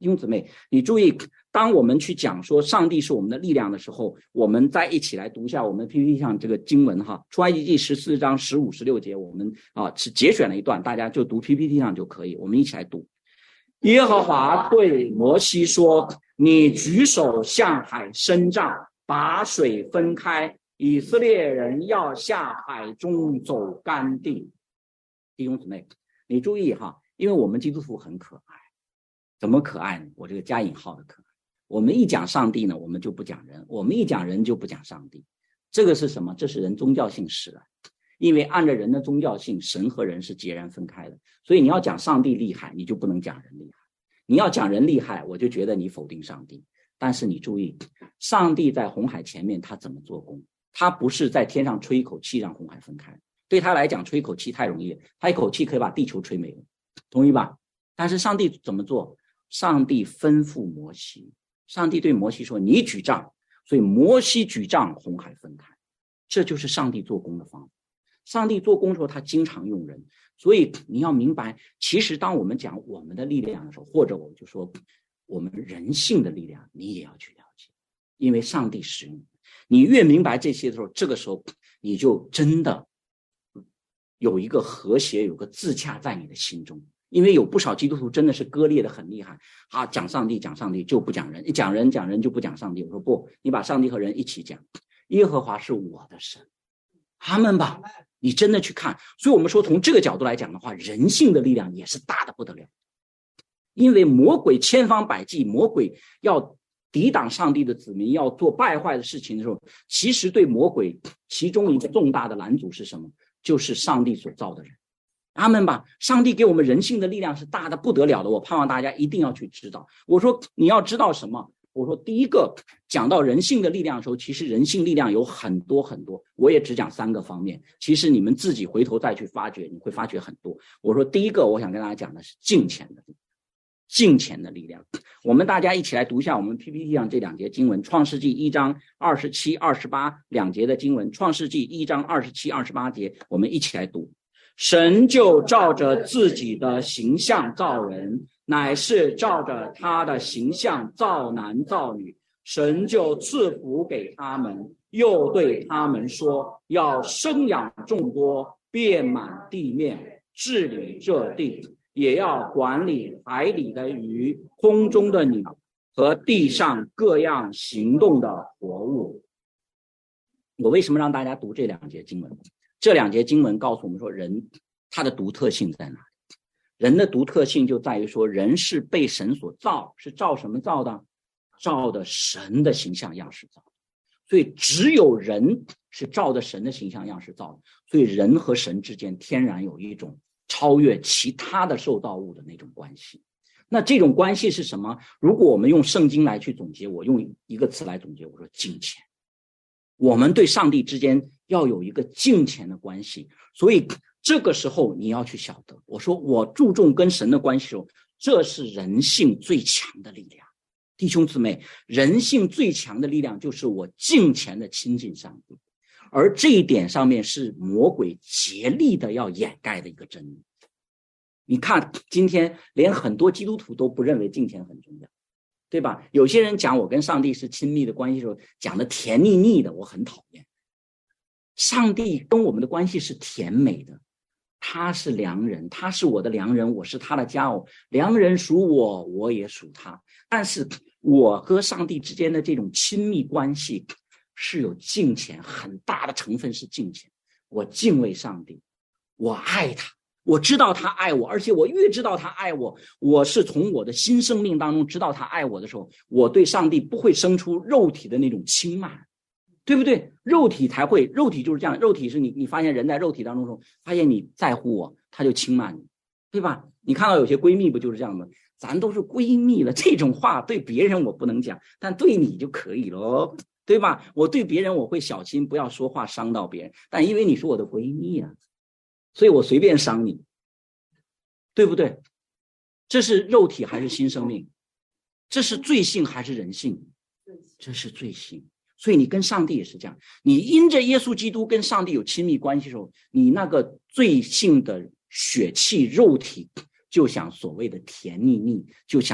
弟兄姊妹，你注意，当我们去讲说上帝是我们的力量的时候，我们再一起来读一下我们 PPT 上这个经文哈，出埃及记14章15、16节，我们是节选了一段，大家就读 PPT 上就可以，我们一起来读。耶和华对摩西说：你举手向海伸杖，把水分开，以色列人要下海中走干地。弟兄姊妹，你注意哈，因为我们基督徒很可爱。怎么可爱呢？我这个加引号的可爱。我们一讲上帝呢，我们就不讲人；我们一讲人就不讲上帝。这个是什么？这是人宗教性使然。因为按照人的宗教性，神和人是截然分开的。所以你要讲上帝厉害，你就不能讲人厉害；你要讲人厉害，我就觉得你否定上帝。但是你注意，上帝在红海前面他怎么做工？他不是在天上吹一口气让红海分开，对他来讲吹一口气太容易了，他一口气可以把地球吹没了，同意吧？但是上帝怎么做？上帝吩咐摩西，上帝对摩西说：你举杖。所以摩西举杖，红海分开。这就是上帝做工的方法。上帝做工的时候，他经常用人。所以你要明白，其实当我们讲我们的力量的时候，或者我就说我们人性的力量，你也要去了解，因为上帝使用你。越明白这些的时候，这个时候你就真的有一个和谐，有个自洽在你的心中。因为有不少基督徒真的是割裂的很厉害讲上帝就不讲人，讲人就不讲上帝。我说不，你把上帝和人一起讲。耶和华是我的神，阿们吧。你真的去看，所以我们说从这个角度来讲的话，人性的力量也是大的不得了。因为魔鬼千方百计，魔鬼要抵挡上帝的子民，要做败坏的事情的时候，其实对魔鬼其中一个重大的拦阻是什么？就是上帝所造的人。阿们吧。上帝给我们人性的力量是大的不得了的，我盼望大家一定要去知道。我说你要知道什么？我说第一个，讲到人性的力量的时候，其实人性力量有很多很多，我也只讲3个方面，其实你们自己回头再去发掘，你会发觉很多。我说第一个，我想跟大家讲的是敬虔的力量。敬虔的力量，我们大家一起来读一下我们 PPT 上这2节经文，创世纪1章27、28两节的经文。创世纪1章27、28节，我们一起来读。神就照着自己的形象造人，乃是照着他的形象造男造女。神就赐福给他们，又对他们说，要生养众多，遍满地面，治理这地，也要管理海里的鱼，空中的鸟和地上各样行动的活物。我为什么让大家读这2节经文？这2节经文告诉我们说，人他的独特性在哪里？人的独特性就在于说，人是被神所造，是照什么造的？照的神的形象样式造的。所以只有人是照着神的形象样式造的，所以人和神之间天然有一种超越其他的受造物的那种关系。那这种关系是什么？如果我们用圣经来去总结，我用一个词来总结，我说敬虔。我们对上帝之间要有一个敬虔的关系。所以这个时候你要去晓得，我说我注重跟神的关系的时候，这是人性最强的力量。弟兄姊妹，人性最强的力量就是我敬虔的亲近上帝，而这一点上面是魔鬼竭力的要掩盖的一个真理。你看今天连很多基督徒都不认为敬虔很重要，对吧？有些人讲我跟上帝是亲密的关系的时候，讲的甜腻腻的，我很讨厌。上帝跟我们的关系是甜美的，他是良人，他是我的良人，我是他的佳偶，良人属我，我也属他。但是我和上帝之间的这种亲密关系是有敬虔，很大的成分是敬虔。我敬畏上帝，我爱他，我知道他爱我，而且我越知道他爱我，我是从我的新生命当中知道他爱我的时候，我对上帝不会生出肉体的那种轻慢，对不对？肉体才会，肉体就是这样，肉体是你发现人在肉体当中发现你在乎我，他就轻慢你，对吧？你看到有些闺蜜不就是这样的？咱都是闺蜜了，这种话对别人我不能讲，但对你就可以咯，对吧？我对别人我会小心，不要说话伤到别人，但因为你是我的闺蜜啊，所以我随便伤你，对不对？这是肉体还是新生命？这是罪性还是人性？这是罪性。所以你跟上帝也是这样，你因着耶稣基督跟上帝有亲密关系的时候，你那个罪性的血气肉体就想所谓的甜腻腻，就想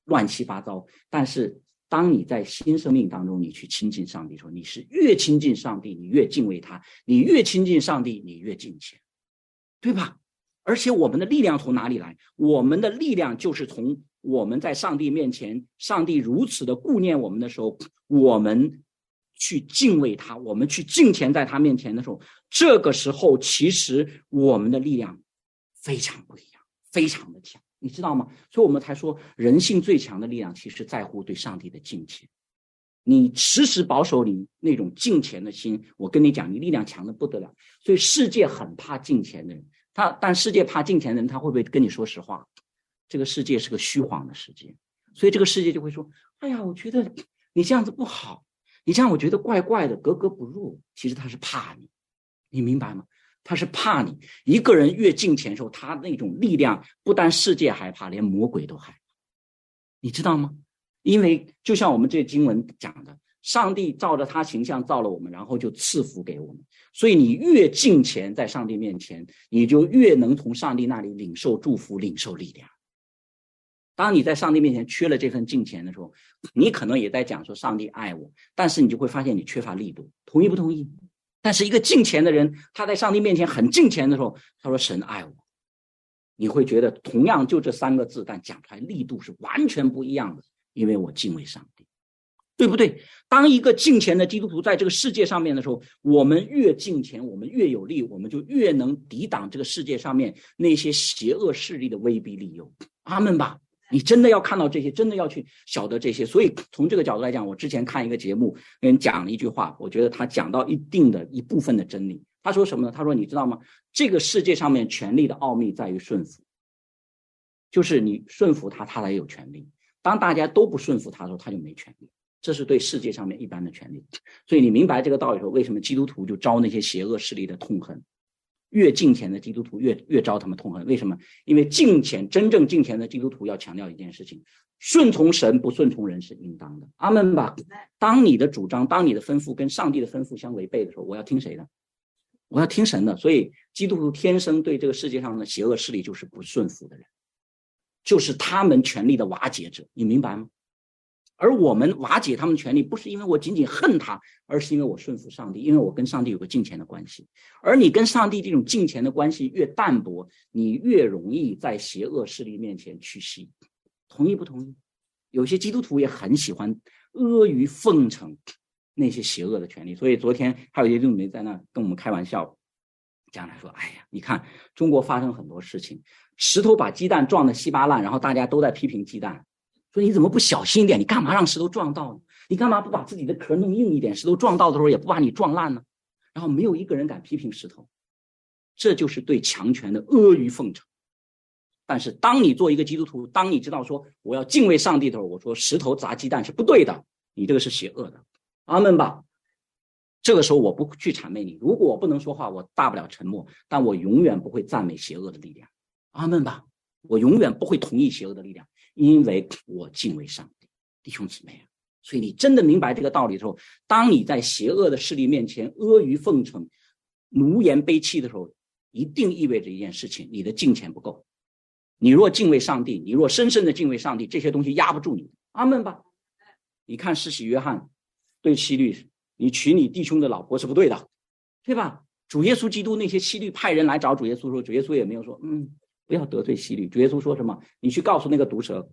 乱七八糟。但是当你在新生命当中你去亲近上帝的时候，你是越亲近上帝你越敬畏他，你越亲近上帝你越敬虔，对吧？而且我们的力量从哪里来？我们的力量就是从我们在上帝面前，上帝如此的顾念我们的时候，我们去敬畏他，我们去敬虔在他面前的时候，这个时候其实我们的力量非常不一样，非常的强，你知道吗？所以我们才说人性最强的力量其实在乎对上帝的敬虔。你时时保守你那种敬虔的心，我跟你讲，你力量强的不得了。所以世界很怕敬虔的人，但世界怕敬虔的人，他会不会跟你说实话？这个世界是个虚晃的世界，所以这个世界就会说，哎呀，我觉得你这样子不好，你这样我觉得怪怪的，格格不入。其实他是怕你，你明白吗？他是怕你。一个人越敬虔的时候，他那种力量不但世界害怕，连魔鬼都害怕，你知道吗？因为就像我们这经文讲的，上帝照着他形象造了我们，然后就赐福给我们。所以你越敬虔在上帝面前，你就越能从上帝那里领受祝福，领受力量。当你在上帝面前缺了这份敬虔的时候，你可能也在讲说上帝爱我，但是你就会发现你缺乏力度，同意不同意？但是一个敬虔的人，他在上帝面前很敬虔的时候，他说神爱我，你会觉得同样就这3个字，但讲出来力度是完全不一样的，因为我敬畏上帝，对不对？当一个敬虔的基督徒在这个世界上面的时候，我们越敬虔，我们越有力，我们就越能抵挡这个世界上面那些邪恶势力的威逼利诱。阿们吧。你真的要看到这些，真的要去晓得这些。所以从这个角度来讲，我之前看一个节目跟人讲了一句话，我觉得他讲到一定的一部分的真理。他说什么呢？他说你知道吗？这个世界上面权力的奥秘在于顺服，就是你顺服他，他才有权利。当大家都不顺服他的时候，他就没权利。这是对世界上面一般的权利。所以你明白这个道理的时候，为什么基督徒就招那些邪恶势力的痛恨？越敬虔的基督徒越招他们痛恨。为什么？因为敬虔，真正敬虔的基督徒要强调一件事情，顺从神不顺从人是应当的。阿们吧。当你的主张，当你的吩咐跟上帝的吩咐相违背的时候，我要听谁的？我要听神的。所以基督徒天生对这个世界上的邪恶势力就是不顺服的人，就是他们权力的瓦解者，你明白吗？而我们瓦解他们权利，不是因为我仅仅恨他，而是因为我顺服上帝，因为我跟上帝有个敬虔的关系。而你跟上帝这种敬虔的关系越淡薄，你越容易在邪恶势力面前屈膝。同意不同意？有些基督徒也很喜欢阿谀奉承那些邪恶的权利。所以昨天还有一些弟兄姊妹在那跟我们开玩笑，讲来说，哎呀，你看中国发生很多事情，石头把鸡蛋撞得稀巴烂，然后大家都在批评鸡蛋，说你怎么不小心一点？你干嘛让石头撞到呢？你干嘛不把自己的壳弄硬一点？石头撞到的时候也不把你撞烂呢？然后没有一个人敢批评石头，这就是对强权的阿谀奉承。但是当你做一个基督徒，当你知道说我要敬畏上帝的时候，我说石头砸鸡蛋是不对的，你这个是邪恶的。阿们吧。这个时候我不去谄媚你，如果我不能说话，我大不了沉默，但我永远不会赞美邪恶的力量。阿们吧。我永远不会同意邪恶的力量，因为我敬畏上帝。弟兄姊妹，所以你真的明白这个道理的时候，当你在邪恶的势力面前阿谀奉承、奴颜卑气的时候，一定意味着一件事情，你的敬虔不够。你若敬畏上帝，你若深深的敬畏上帝，这些东西压不住你。阿们吧。你看施洗约翰对希律，你娶你弟兄的老婆是不对的，对吧？主耶稣基督那些希律派人来找主耶稣说，主耶稣也没有说不要得罪希律。主耶稣说什么？你去告诉那个毒蛇，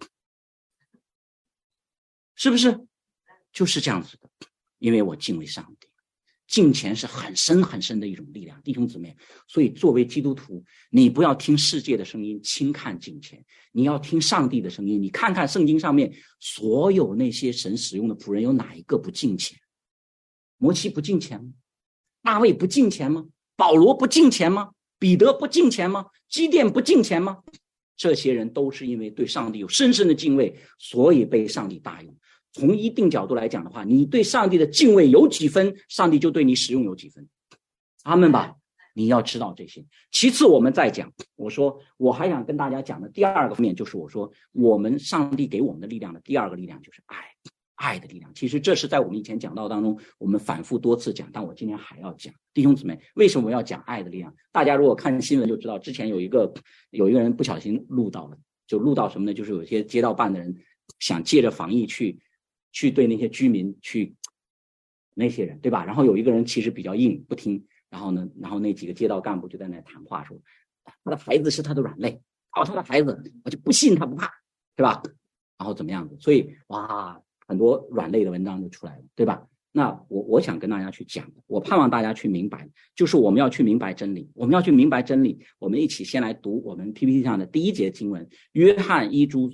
是不是？就是这样子的。因为我敬畏上帝，敬虔是很深很深的一种力量，弟兄姊妹。所以作为基督徒，你不要听世界的声音轻看敬虔，你要听上帝的声音。你看看圣经上面所有那些神使用的仆人，有哪一个不敬虔？摩西不敬虔吗？大卫不敬虔吗？保罗不敬虔吗？彼得不敬虔吗？基甸不敬虔吗？这些人都是因为对上帝有深深的敬畏，所以被上帝大用。从一定角度来讲的话，你对上帝的敬畏有几分，上帝就对你使用有几分。阿们吧。你要知道这些。其次我们再讲，我说我还想跟大家讲的第二个方面，就是我说我们上帝给我们的力量的第二个力量就是爱的力量。其实这是在我们以前讲道当中我们反复多次讲，但我今天还要讲。弟兄姊妹，为什么我要讲爱的力量？大家如果看新闻就知道，之前有一个人不小心录到了，就录到什么呢？就是有些街道办的人想借着防疫去对那些居民去那些人，对吧？然后有一个人其实比较硬，不听，然后那几个街道干部就在那谈话说，他的孩子是他的软肋，他的孩子我就不信他不怕，对吧？然后怎么样子？所以哇，很多软肋的文章就出来了，对吧？那我想跟大家去讲，我盼望大家去明白，就是我们要去明白真理，我们要去明白真理。我们一起先来读我们 PPT 上的第一节经文，约翰一书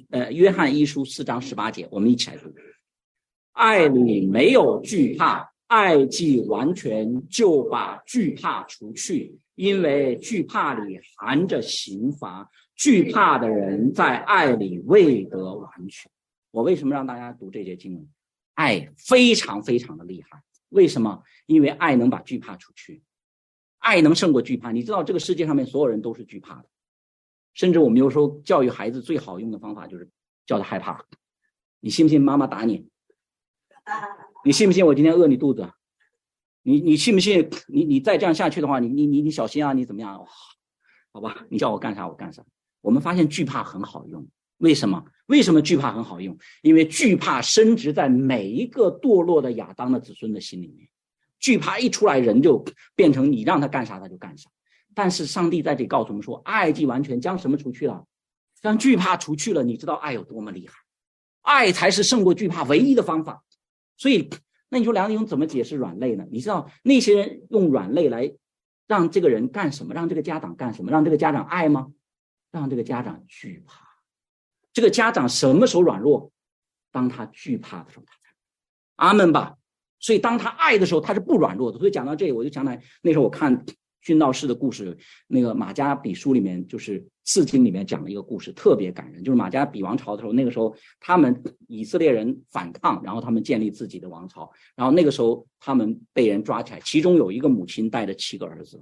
4章18节，我们一起来读。爱里没有惧怕，爱既完全，就把惧怕除去，因为惧怕里含着刑罚，惧怕的人在爱里未得完全。我为什么让大家读这节经文？爱非常非常的厉害，为什么？因为爱能把惧怕除去，爱能胜过惧怕。你知道这个世界上面所有人都是惧怕的，甚至我们有时候教育孩子最好用的方法就是叫他害怕。你信不信妈妈打你？你信不信我今天饿你肚子？你信不信你再这样下去的话，你小心啊，你怎么样？好吧，你叫我干啥我干啥。我们发现惧怕很好用，为什么？为什么惧怕很好用？因为惧怕深植在每一个堕落的亚当的子孙的心里面，惧怕一出来，人就变成你让他干啥他就干啥。但是上帝在这里告诉我们说，爱既完全，将什么除去了？将惧怕除去了。你知道爱有多么厉害？爱才是胜过惧怕唯一的方法。所以那你说梁立勇怎么解释软肋呢？你知道那些人用软肋来让这个人干什么？让这个家长干什么？让这个家长爱吗？让这个家长惧怕。这个家长什么时候软弱？当他惧怕的时候他才阿们吧。所以当他爱的时候他是不软弱的。所以讲到这里我就想起来那时候我看殉道士的故事，那个马加比书里面就是4经里面讲了一个故事特别感人，就是马加比王朝的时候，那个时候他们以色列人反抗，然后他们建立自己的王朝，然后那个时候他们被人抓起来，其中有一个母亲带着7个儿子，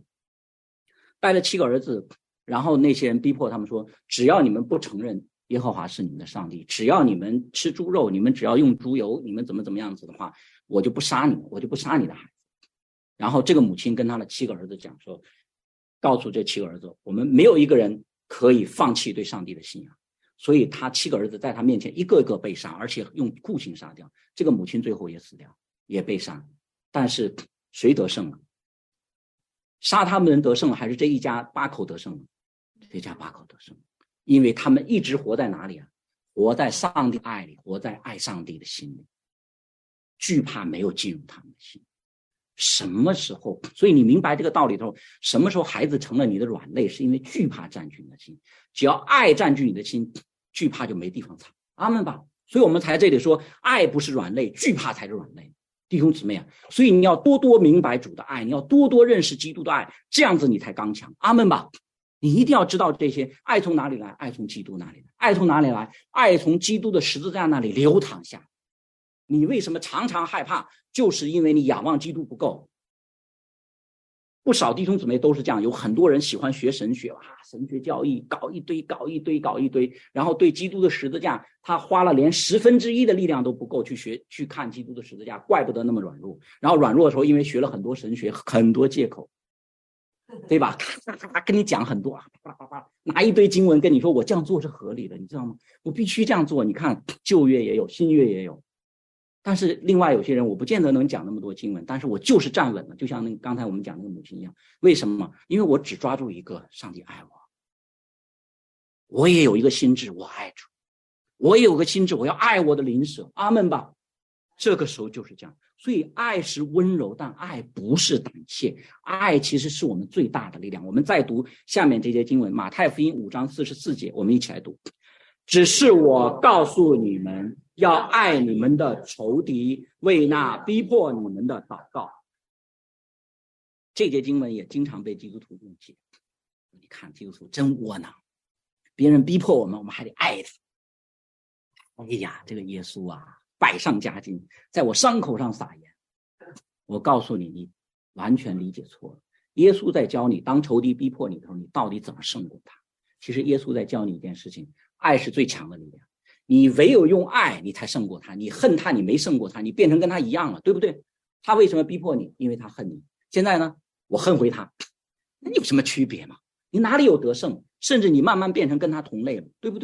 然后那些人逼迫他们说，只要你们不承认耶和华是你们的上帝，只要你们吃猪肉，你们只要用猪油，你们怎么样子的话，我就不杀你们，我就不杀你的孩子。然后这个母亲跟他的7个儿子讲说，告诉这7个儿子，我们没有一个人可以放弃对上帝的信仰。所以他7个儿子在他面前一个个被杀，而且用酷刑杀掉。这个母亲最后也死掉，也被杀。但是谁得胜了？杀他们的人得胜了，还是这一家8口得胜了？这家8口得胜，因为他们一直活在哪里啊？活在上帝爱里，活在爱上帝的心里。惧怕没有进入他们的心。什么时候？所以你明白这个道理的时候，什么时候孩子成了你的软肋？是因为惧怕占据你的心。只要爱占据你的心，惧怕就没地方藏。阿们吧。所以我们才这里说，爱不是软肋，惧怕才是软肋。弟兄姊妹啊，所以你要多多明白主的爱，你要多多认识基督的爱，这样子你才刚强。阿们吧。你一定要知道这些，爱从哪里来？爱从基督那里来。爱从哪里来？爱从基督的十字架那里流淌下。你为什么常常害怕？就是因为你仰望基督不够。不少弟兄姊妹都是这样，有很多人喜欢学神学，神学教义搞一堆，然后对基督的十字架，他花了连1/10的力量都不够去看基督的十字架，怪不得那么软弱。然后软弱的时候，因为学了很多神学，很多借口，对吧？跟你讲很多，拿一堆经文跟你说我这样做是合理的，你知道吗？我必须这样做。你看旧约也有，新约也有。但是另外有些人我不见得能讲那么多经文，但是我就是站稳了，就像刚才我们讲那个母亲一样。为什么？因为我只抓住一个，上帝爱我。我也有一个心志，我爱主。我也有个心志，我要爱我的邻舍。阿们吧。这个时候就是这样。所以爱是温柔，但爱不是胆怯。爱其实是我们最大的力量。我们再读下面这些经文，马太福音5章44节，我们一起来读。只是我告诉你们，要爱你们的仇敌，为那逼迫你们的祷告。这节经文也经常被基督徒误解。你看基督徒真窝囊，别人逼迫我们，我们还得爱他。哎呀，这个耶稣啊，百上加斤，在我伤口上撒盐。我告诉你，你完全理解错了。耶稣在教你，当仇敌逼迫你的时候，你到底怎么胜过他？其实耶稣在教你一件事情，爱是最强的力量。你唯有用爱，你才胜过他。你恨他，你没胜过他，你变成跟他一样了，对不对？他为什么逼迫你？因为他恨你。现在呢，我恨回他，那有什么区别吗？你哪里有得胜？甚至你慢慢变成跟他同类了，对不对？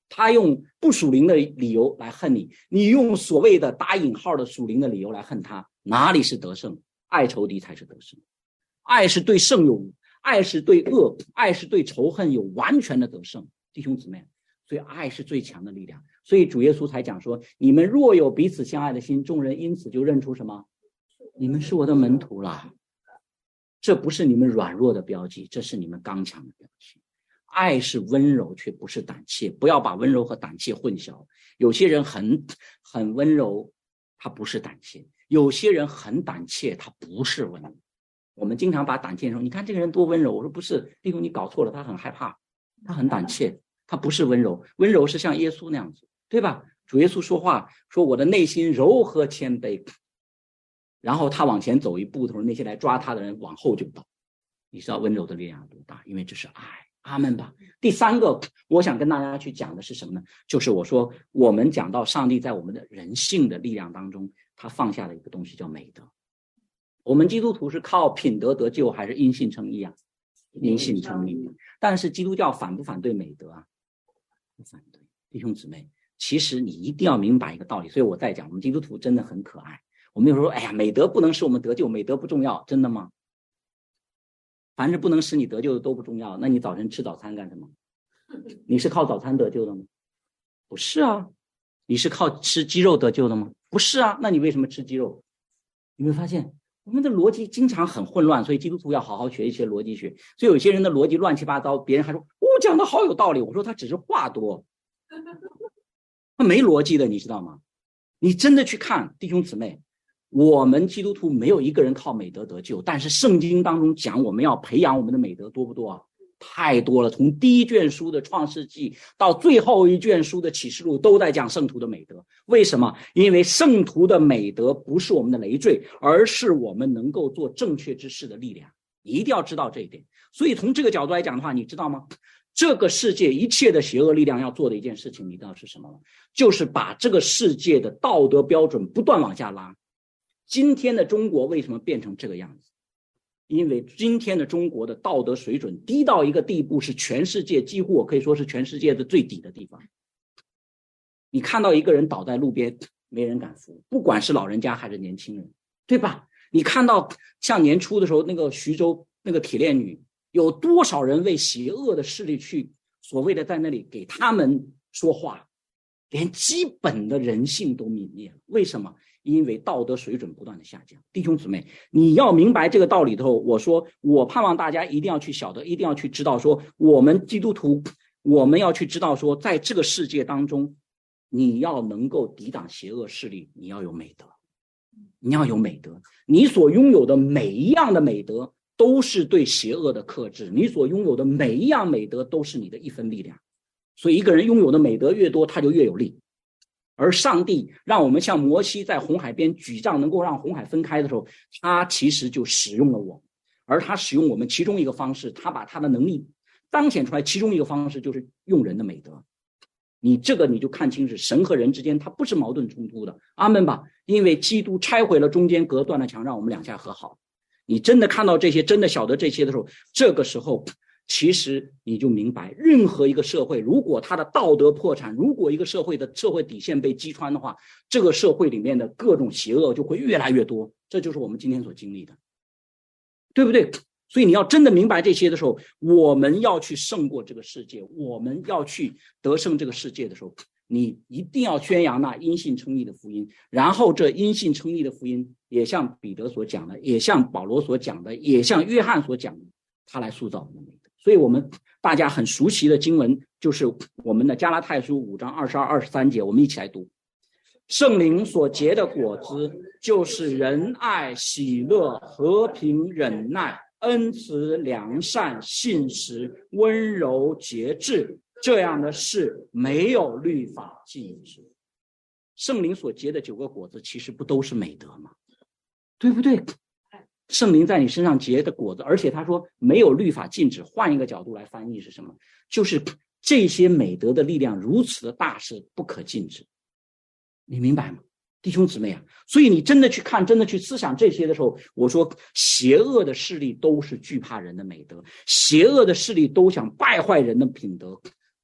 他用不属灵的理由来恨你，你用所谓的打引号的属灵的理由来恨他，哪里是得胜？爱仇敌才是得胜。爱是对胜有，爱是对恶，爱是对仇恨有完全的得胜，弟兄姊妹，所以爱是最强的力量。所以主耶稣才讲说，你们若有彼此相爱的心，众人因此就认出什么？你们是我的门徒了。这不是你们软弱的标记，这是你们刚强的标记。爱是温柔，却不是胆怯，不要把温柔和胆怯混淆。有些人很温柔，他不是胆怯；有些人很胆怯，他不是温柔。我们经常把胆怯说，你看这个人多温柔，我说不是，弟兄你搞错了，他很害怕，他很胆怯，他不是温柔。温柔是像耶稣那样子，对吧？主耶稣说话说我的内心柔和谦卑，然后他往前走一步的时候，那些来抓他的人往后就倒。你知道温柔的力量有多大？因为这是爱。阿们吧。第三个我想跟大家去讲的是什么呢？就是我说我们讲到上帝在我们的人性的力量当中，他放下了一个东西叫美德。我们基督徒是靠品德得救还是因信称义啊？因信称义。但是基督教反不反对美德啊？不反对。弟兄姊妹，其实你一定要明白一个道理，所以我在讲我们基督徒真的很可爱。我们有时候哎呀，美德不能使我们得救，美德不重要，真的吗？凡是不能使你得救的都不重要，那你早晨吃早餐干什么？你是靠早餐得救的吗？不是啊。你是靠吃鸡肉得救的吗？不是啊。那你为什么吃鸡肉？你会发现我们的逻辑经常很混乱，所以基督徒要好好学一些逻辑学。所以有些人的逻辑乱七八糟，别人还说讲的好有道理，我说他只是话多，他没逻辑的，你知道吗？你真的去看，弟兄姊妹，我们基督徒没有一个人靠美德得救，但是圣经当中讲我们要培养我们的美德多不多啊？太多了。从第一卷书的创世纪到最后一卷书的启示录，都在讲圣徒的美德。为什么？因为圣徒的美德不是我们的累赘，而是我们能够做正确之事的力量。你一定要知道这一点。所以从这个角度来讲的话，你知道吗？这个世界一切的邪恶力量要做的一件事情，你知道是什么吗？就是把这个世界的道德标准不断往下拉。今天的中国为什么变成这个样子？因为今天的中国的道德水准低到一个地步，是全世界几乎我可以说是全世界的最底的地方。你看到一个人倒在路边，没人敢扶，不管是老人家还是年轻人，对吧？你看到像年初的时候那个徐州那个铁链女，有多少人为邪恶的势力去所谓的在那里给他们说话，连基本的人性都泯灭了。为什么？因为道德水准不断的下降。弟兄姊妹，你要明白这个道理的时候，我说我盼望大家一定要去晓得，一定要去知道说，我们基督徒我们要去知道说，在这个世界当中，你要能够抵挡邪恶势力，你要有美德。你要有美德，你所拥有的每一样的美德都是对邪恶的克制，你所拥有的每一样美德都是你的一分力量。所以一个人拥有的美德越多，他就越有力。而上帝让我们像摩西在红海边举杖能够让红海分开的时候，他其实就使用了我们。而他使用我们其中一个方式，他把他的能力彰显出来，其中一个方式就是用人的美德。你这个你就看清是神和人之间他不是矛盾冲突的。阿们吧。因为基督拆毁了中间隔断的墙，让我们两下和好。你真的看到这些，真的晓得这些的时候，这个时候其实你就明白，任何一个社会如果它的道德破产，如果一个社会的社会底线被击穿的话，这个社会里面的各种邪恶就会越来越多。这就是我们今天所经历的，对不对？所以你要真的明白这些的时候，我们要去胜过这个世界，我们要去得胜这个世界的时候，你一定要宣扬那因信称义的福音。然后这因信称义的福音也像彼得所讲的，也像保罗所讲的，也像约翰所讲的，他来塑造我们的美德。所以我们大家很熟悉的经文就是我们的加拉太书5章22、23节，我们一起来读。圣灵所结的果子就是仁爱、喜乐、和平、忍耐、恩慈、良善、信实、温柔、节制，这样的事没有律法禁止。圣灵所结的9个果子其实不都是美德吗？对不对？圣灵在你身上结的果子，而且他说没有律法禁止，换一个角度来翻译是什么？就是这些美德的力量如此的大，是不可禁止。你明白吗？弟兄姊妹啊，所以你真的去看，真的去思想这些的时候，我说邪恶的势力都是惧怕人的美德，邪恶的势力都想败坏人的品德，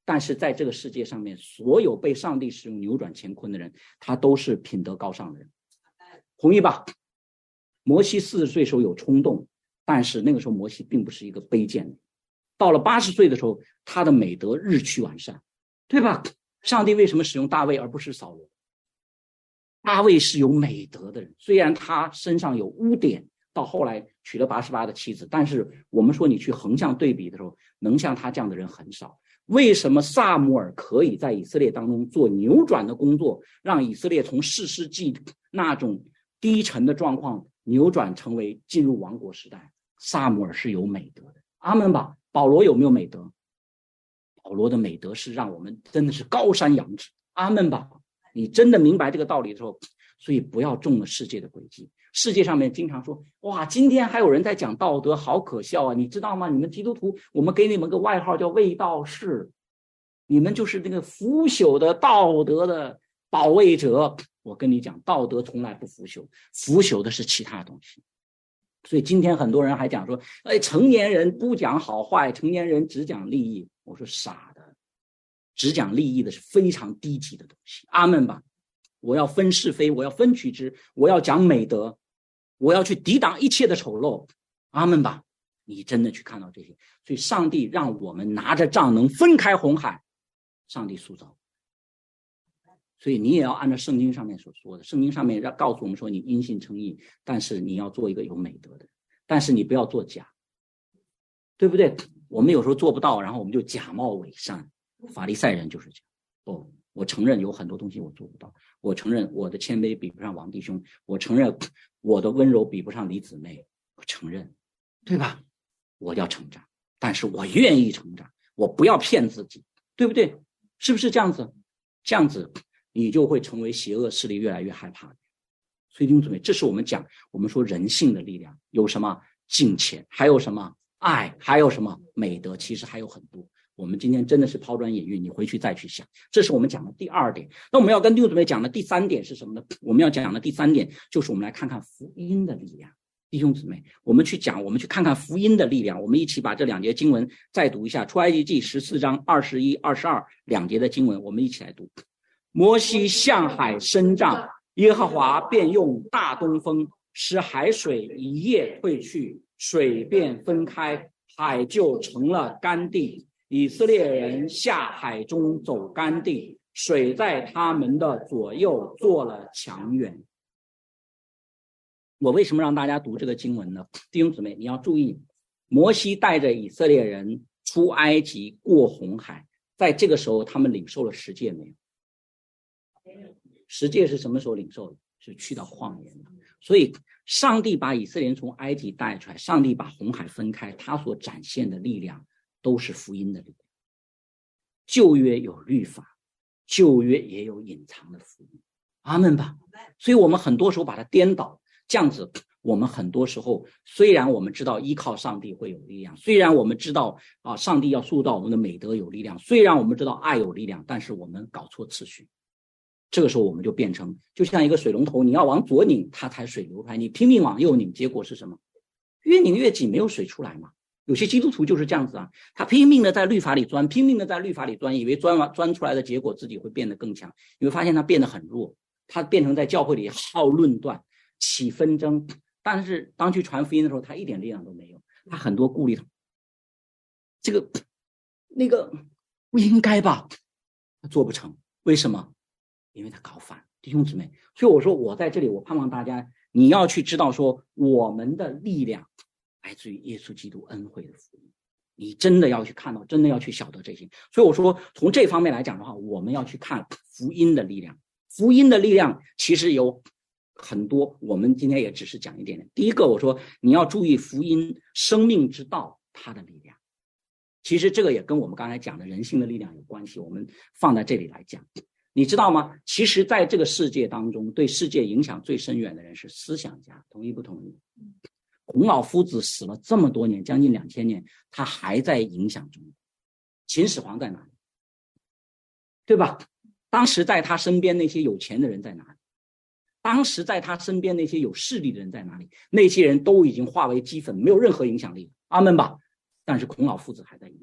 但是在这个世界上面，所有被上帝使用扭转乾坤的人，他都是品德高尚的人，同意吧？摩西40岁的时候有冲动，但是那个时候摩西并不是一个卑贱的，到了80岁的时候，他的美德日趋完善，对吧？上帝为什么使用大卫而不是扫罗？大卫是有美德的人，虽然他身上有污点，到后来娶了88的妻子，但是我们说你去横向对比的时候，能像他这样的人很少。为什么撒母耳可以在以色列当中做扭转的工作，让以色列从士师记那种低沉的状况扭转成为进入王国时代？撒母耳是有美德的，阿们吧。保罗有没有美德？保罗的美德是让我们真的是高山仰止，阿们吧。你真的明白这个道理之后，所以不要中了世界的诡计。世界上面经常说，哇，今天还有人在讲道德，好可笑啊！你知道吗？你们基督徒，我们给你们个外号叫卫道士，你们就是那个腐朽的道德的保卫者。我跟你讲，道德从来不腐朽，腐朽的是其他东西。所以今天很多人还讲说，成年人不讲好坏，成年人只讲利益。我说傻的，只讲利益的是非常低级的东西。阿们吧。我要分是非，我要分取之，我要讲美德，我要去抵挡一切的丑陋。阿们吧。你真的去看到这些，所以上帝让我们拿着杖能分开红海，上帝塑造。所以你也要按照圣经上面所说的，圣经上面要告诉我们说，你因信称义，但是你要做一个有美德的人，但是你不要做假，对不对？我们有时候做不到，然后我们就假冒伪善，法利赛人就是这样。我承认有很多东西我做不到，我承认我的谦卑比不上王弟兄，我承认我的温柔比不上李姊妹，我承认，对吧？我要成长，但是我愿意成长，我不要骗自己，对不对？是不是这样子？这样子你就会成为邪恶势力越来越害怕。所以弟兄姊妹，这是我们讲，我们说人性的力量有什么？敬虔，还有什么？爱，还有什么？美德，其实还有很多。我们今天真的是抛砖引玉，你回去再去想。这是我们讲的第2点。那我们要跟弟兄姊妹讲的第3点是什么呢？我们要讲的第3点就是我们来看看福音的力量。弟兄姊妹，我们去看看福音的力量。我们一起把这2节经文再读一下，出埃及记14章21、22两节的经文，我们一起来读。摩西向海伸杖，耶和华便用大东风，使海水一夜退去，水便分开，海就成了干地。以色列人下海中走干地，水在他们的左右做了墙垣。我为什么让大家读这个经文呢？弟兄姊妹，你要注意，摩西带着以色列人出埃及过红海，在这个时候他们领受了10诫没有？10诫是什么时候领受的？是去到旷野的。所以上帝把以色列人从埃及带出来，上帝把红海分开，他所展现的力量都是福音的力量。旧约有律法，旧约也有隐藏的福音，阿们吧。所以我们很多时候把它颠倒，这样子我们很多时候虽然我们知道依靠上帝会有力量，虽然我们知道上帝要塑造我们的美德有力量，虽然我们知道爱有力量，但是我们搞错次序。这个时候我们就变成就像一个水龙头，你要往左拧它才水流出来，你拼命往右拧，结果是什么？越拧越紧，没有水出来嘛。有些基督徒就是这样子啊，他拼命的在律法里钻，拼命的在律法里钻，以为钻出来的结果自己会变得更强，你会发现他变得很弱，他变成在教会里好论断，起纷争，但是当去传福音的时候，他一点力量都没有，他很多顾虑，这个那个不应该吧，他做不成，为什么？因为他搞反。弟兄姊妹，所以我说我在这里，我盼望大家你要去知道说，我们的力量来自于耶稣基督恩惠的福音，你真的要去看到，真的要去晓得这些。所以我说从这方面来讲的话，我们要去看福音的力量。福音的力量其实有很多，我们今天也只是讲一点点。第一个，我说你要注意福音生命之道它的力量，其实这个也跟我们刚才讲的人性的力量有关系，我们放在这里来讲。你知道吗？其实在这个世界当中，对世界影响最深远的人是思想家，同意不同意？孔老夫子死了这么多年，将近2000年，他还在影响中国。秦始皇在哪里？对吧？当时在他身边那些有钱的人在哪里？当时在他身边那些有势力的人在哪里？那些人都已经化为齑粉，没有任何影响力。阿们吧。但是孔老夫子还在影响。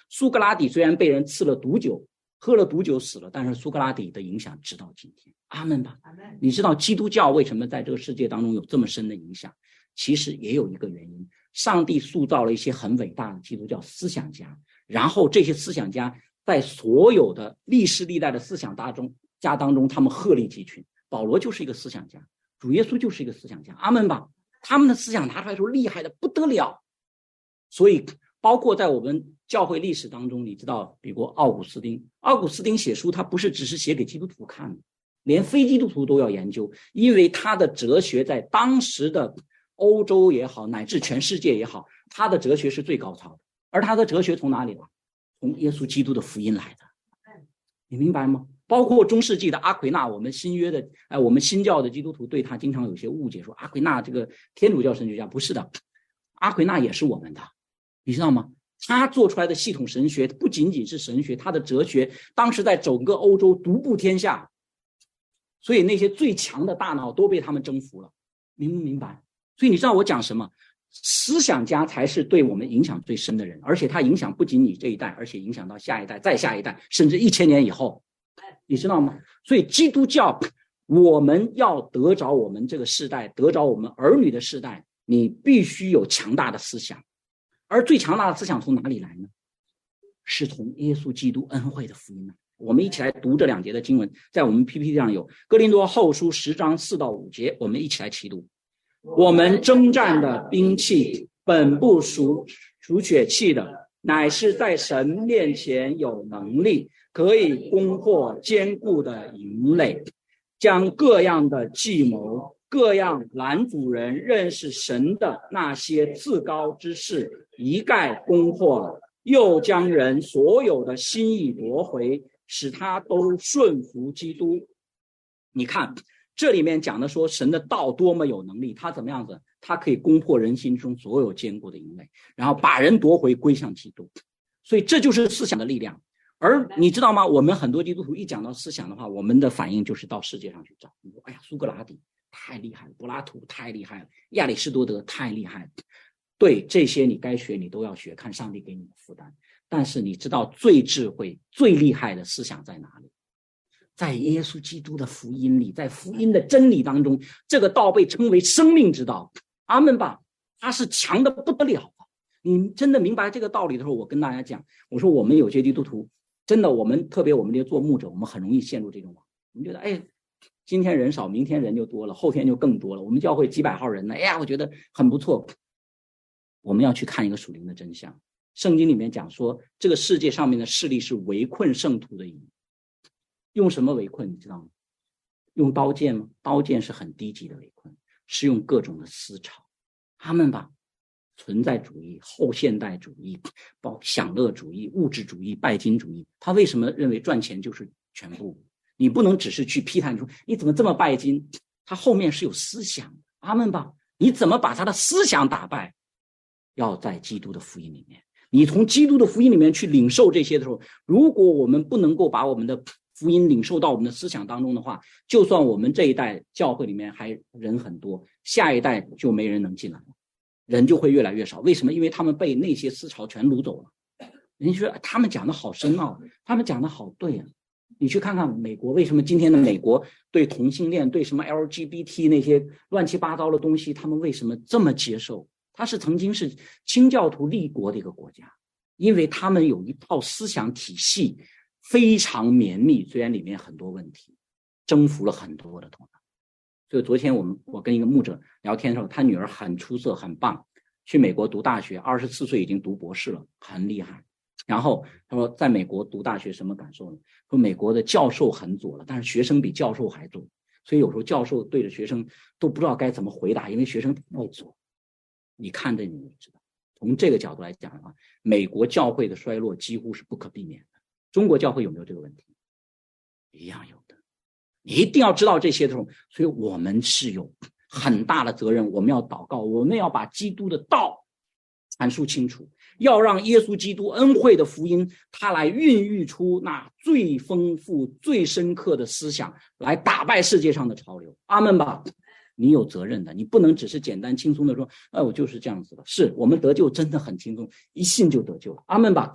苏格拉底虽然被人赐了毒酒，喝了毒酒死了，但是苏格拉底的影响直到今天。阿们吧。你知道基督教为什么在这个世界当中有这么深的影响？其实也有一个原因，上帝塑造了一些很伟大的基督教思想家，然后这些思想家在所有的历世历代的思想家当中，他们鹤立鸡群。保罗就是一个思想家，主耶稣就是一个思想家。阿们吧。他们的思想拿出来说厉害的不得了。所以包括在我们教会历史当中，你知道比如奥古斯丁写书，他不是只是写给基督徒看的，连非基督徒都要研究，因为他的哲学在当时的欧洲也好，乃至全世界也好，他的哲学是最高超的。而他的哲学从哪里来？从耶稣基督的福音来的。你明白吗？包括中世纪的阿奎那，我们新教的基督徒对他经常有些误解，说阿奎那这个天主教神学家。不是的，阿奎那也是我们的，你知道吗？他做出来的系统神学不仅仅是神学，他的哲学当时在整个欧洲独步天下，所以那些最强的大脑都被他们征服了。明不明白？所以你知道我讲什么？思想家才是对我们影响最深的人，而且他影响不仅你这一代，而且影响到下一代，再下一代，甚至1000年以后，你知道吗？所以基督教，我们要得着我们这个世代，得着我们儿女的世代，你必须有强大的思想。而最强大的思想从哪里来呢？是从耶稣基督恩惠的福音。我们一起来读这2节的经文，在我们 PPT 上有哥林多后书10章4到5节，我们一起来齐读。我们征战的兵器本不属血气的，乃是在神面前有能力，可以攻破坚固的营垒，将各样的计谋，各样拦阻人认识神的那些自高之事一概攻破了，又将人所有的心意夺回，使他都顺服基督。你看这里面讲的说神的道多么有能力，他怎么样子？他可以攻破人心中所有坚固的营垒，然后把人夺回归向基督。所以这就是思想的力量。而你知道吗？我们很多基督徒一讲到思想的话，我们的反应就是到世界上去找。你说哎呀，苏格拉底太厉害了，柏拉图太厉害了，亚里士多德太厉害了。对，这些你该学你都要学，看上帝给你的负担。但是你知道最智慧最厉害的思想在哪里？在耶稣基督的福音里，在福音的真理当中，这个道被称为生命之道。阿们吧。它是强的不得了。你真的明白这个道理的时候，我跟大家讲，我说我们有些基督徒真的，特别我们这些做牧者，我们很容易陷入这种网。我们觉得哎，今天人少，明天人就多了，后天就更多了，我们教会几百号人呢，哎呀，我觉得很不错。我们要去看一个属灵的真相。圣经里面讲说，这个世界上面的势力是围困圣徒的营。用什么围困你知道吗？用刀剑吗？刀剑是很低级的围困，是用各种的思潮。他们吧，存在主义、后现代主义、享乐主义、物质主义、拜金主义，他为什么认为赚钱就是全部？你不能只是去批判说你怎么这么拜金，他后面是有思想的。他们吧，你怎么把他的思想打败？要在基督的福音里面，你从基督的福音里面去领受这些的时候，如果我们不能够把我们的福音领受到我们的思想当中的话，就算我们这一代教会里面还人很多，下一代就没人能进来了，人就会越来越少。为什么？因为他们被那些思潮全掳走了。人家说他们讲的好深奥，他们讲的好对啊。你去看看美国，为什么今天的美国对同性恋、对什么 LGBT 那些乱七八糟的东西，他们为什么这么接受？它是曾经是清教徒立国的一个国家，因为他们有一套思想体系非常绵密，虽然里面很多问题，征服了很多的头脑。所以昨天我跟一个牧者聊天的时候，他女儿很出色很棒，去美国读大学，24岁已经读博士了，很厉害。然后他说在美国读大学什么感受呢？说美国的教授很左了，但是学生比教授还左，所以有时候教授对着学生都不知道该怎么回答，因为学生太左。你看着你就知道，从这个角度来讲的话，美国教会的衰落几乎是不可避免的。中国教会有没有这个问题？一样有的。你一定要知道这些的时候，所以我们是有很大的责任，我们要祷告，我们要把基督的道阐述清楚，要让耶稣基督恩惠的福音，它来孕育出那最丰富最深刻的思想，来打败世界上的潮流。阿们吧。你有责任的，你不能只是简单轻松的说，我就是这样子的。是我们得救真的很轻松，一信就得救了。阿们吧。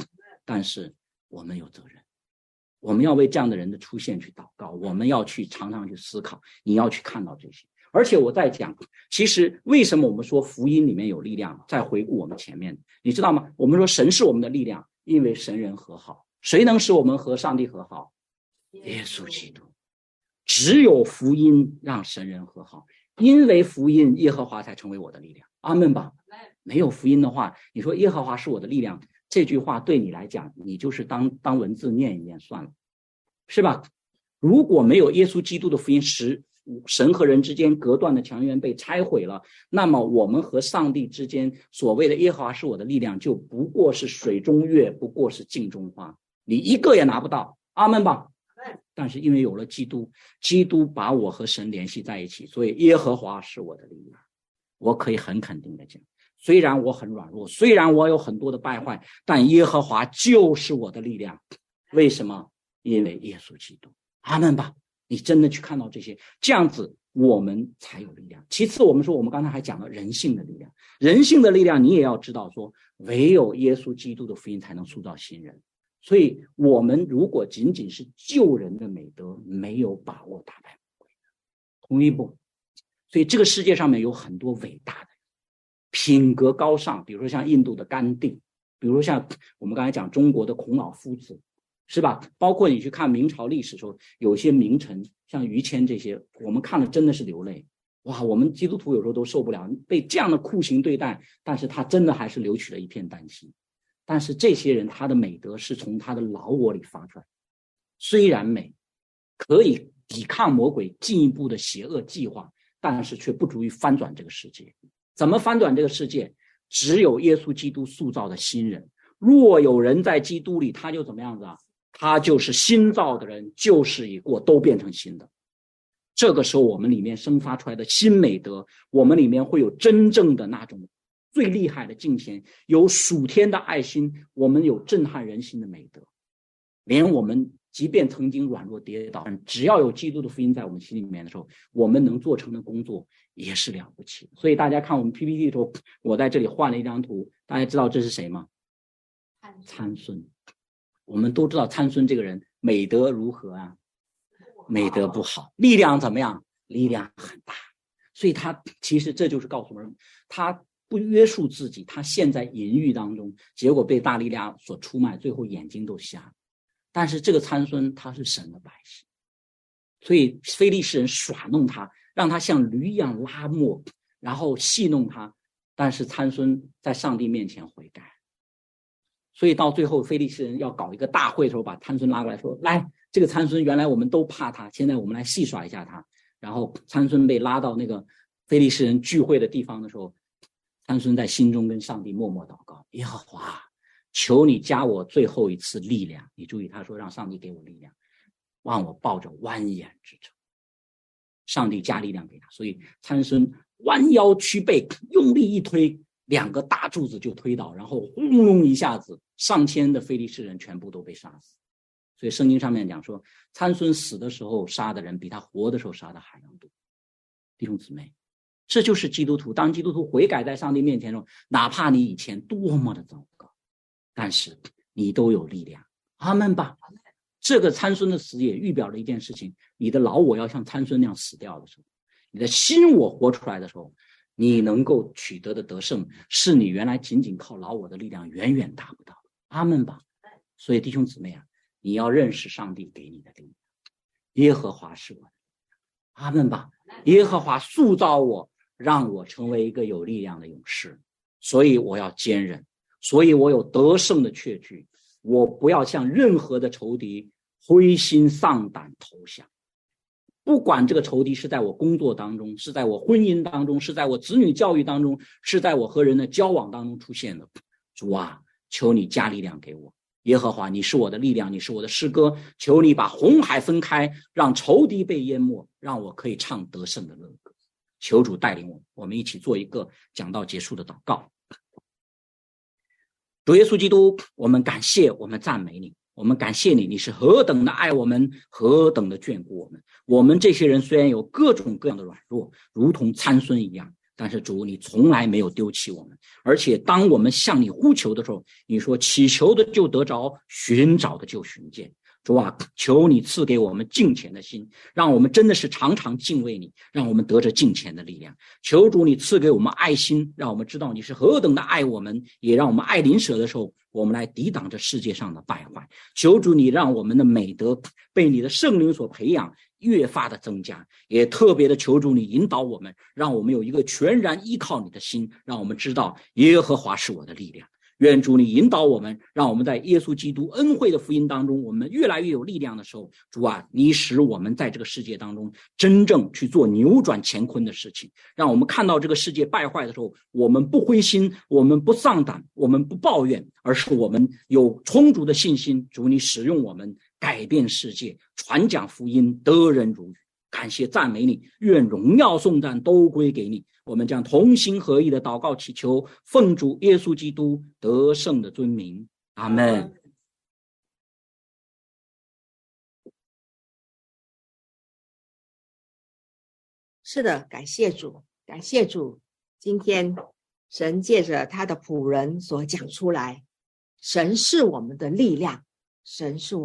但是我们有责任，我们要为这样的人的出现去祷告，我们要去常常去思考，你要去看到这些。而且我在讲，其实为什么我们说福音里面有力量，再回顾我们前面，你知道吗？我们说神是我们的力量，因为神人和好，谁能使我们和上帝和好？耶稣基督。只有福音让神人和好，因为福音耶和华才成为我的力量。阿们吧。没有福音的话，你说耶和华是我的力量，这句话对你来讲，你就是当文字念一念算了，是吧？如果没有耶稣基督的福音，使神和人之间隔断的墙垣被拆毁了，那么我们和上帝之间所谓的耶和华是我的力量，就不过是水中月，不过是镜中花，你一个也拿不到。阿们吧。但是因为有了基督，基督把我和神联系在一起，所以耶和华是我的力量。我可以很肯定的讲，虽然我很软弱，虽然我有很多的败坏，但耶和华就是我的力量。为什么？因为耶稣基督。阿们吧。你真的去看到这些，这样子我们才有力量。其次我们说，我们刚才还讲了人性的力量，人性的力量你也要知道说，唯有耶稣基督的福音才能塑造新人。所以我们如果仅仅是救人的美德，没有把握打败魔鬼，同意不？所以这个世界上面有很多伟大的品格高尚，比如说像印度的甘地，比如说像我们刚才讲中国的孔老夫子，是吧？包括你去看明朝历史的时候，有些名臣像于谦这些，我们看了真的是流泪。哇，我们基督徒有时候都受不了被这样的酷刑对待，但是他真的还是流取了一片丹心。但是这些人他的美德是从他的老我里发出来，虽然美，可以抵抗魔鬼进一步的邪恶计划，但是却不足以翻转这个世界。怎么翻转这个世界？只有耶稣基督塑造的新人。若有人在基督里，他就怎么样子啊？他就是新造的人，旧事已过，都变成新的。这个时候我们里面生发出来的新美德，我们里面会有真正的那种最厉害的敬虔，有属天的爱心，我们有震撼人心的美德。连我们即便曾经软弱跌倒，只要有基督的福音在我们心里面的时候，我们能做成的工作也是了不起。所以大家看我们 PPT 的时候，我在这里换了一张图，大家知道这是谁吗？参孙。我们都知道参孙这个人美德如何啊？美德不好，力量怎么样？力量很大。所以他其实这就是告诉我们，他不约束自己，他陷在淫欲当中，结果被大利拉所出卖，最后眼睛都瞎了。但是这个参孙他是神的百姓，所以非利士人耍弄他，让他像驴一样拉磨，然后戏弄他，但是参孙在上帝面前悔改。所以到最后非利士人要搞一个大会的时候，把参孙拉过来说，来，这个参孙原来我们都怕他，现在我们来戏耍一下他。然后参孙被拉到那个非利士人聚会的地方的时候，参孙在心中跟上帝默默祷告，耶和华，求你加我最后一次力量。你注意他说让上帝给我力量，让我抱着蜿蜒之城。上帝加力量给他，所以参孙弯腰屈背，用力一推，两个大柱子就推倒，然后轰隆一下子，上千的非利士人全部都被杀死。所以圣经上面讲说，参孙死的时候杀的人比他活的时候杀的还要多。弟兄姊妹，这就是基督徒。当基督徒悔改在上帝面前的时候，哪怕你以前多么的糟糕，但是你都有力量。阿们吧。这个参孙的死也预表了一件事情，你的老我要像参孙那样死掉的时候，你的新我活出来的时候，你能够取得的得胜，是你原来仅仅靠老我的力量远远达不到的。阿们吧。所以弟兄姊妹啊，你要认识上帝给你的力量，耶和华是我的力量。阿们吧。耶和华塑造我，让我成为一个有力量的勇士，所以我要坚韧，所以我有得胜的确据，我不要向任何的仇敌灰心丧胆投降。不管这个仇敌是在我工作当中，是在我婚姻当中，是在我子女教育当中，是在我和人的交往当中出现的，主啊，求你加力量给我。耶和华，你是我的力量，你是我的诗歌，求你把红海分开，让仇敌被淹没，让我可以唱得胜的乐歌。求主带领我们一起做一个讲道结束的祷告。主耶稣基督，我们感谢，我们赞美你，我们感谢你，你是何等的爱我们，何等的眷顾我们。我们这些人虽然有各种各样的软弱，如同参孙一样， 但是主，你从来没有丢弃我们，而且当我们向你呼求的时候，你说祈求的就得着，寻找的就寻见。主啊，求你赐给我们敬虔的心，让我们真的是常常敬畏你，让我们得着敬虔的力量。求主你赐给我们爱心，让我们知道你是何等的爱我们，也让我们爱邻舍的时候，我们来抵挡这世界上的败坏。求主你让我们的美德被你的圣灵所培养，越发的增加，也特别的求主你引导我们，让我们有一个全然依靠你的心，让我们知道耶和华是我的力量。愿主你引导我们，让我们在耶稣基督恩惠的福音当中，我们越来越有力量的时候，主啊，你使我们在这个世界当中真正去做扭转乾坤的事情，让我们看到这个世界败坏的时候，我们不灰心，我们不丧胆，我们不抱怨，而是我们有充足的信心。主，你使用我们改变世界，传讲福音，得人如雨。感谢赞美你，愿荣耀颂赞都归给你。我们将同心合意的祷告祈求，奉主耶稣基督得胜的尊名，阿们。 是的，感谢主，感谢主。今天神借着他的仆人所讲出来，神是我们的力量，神是我们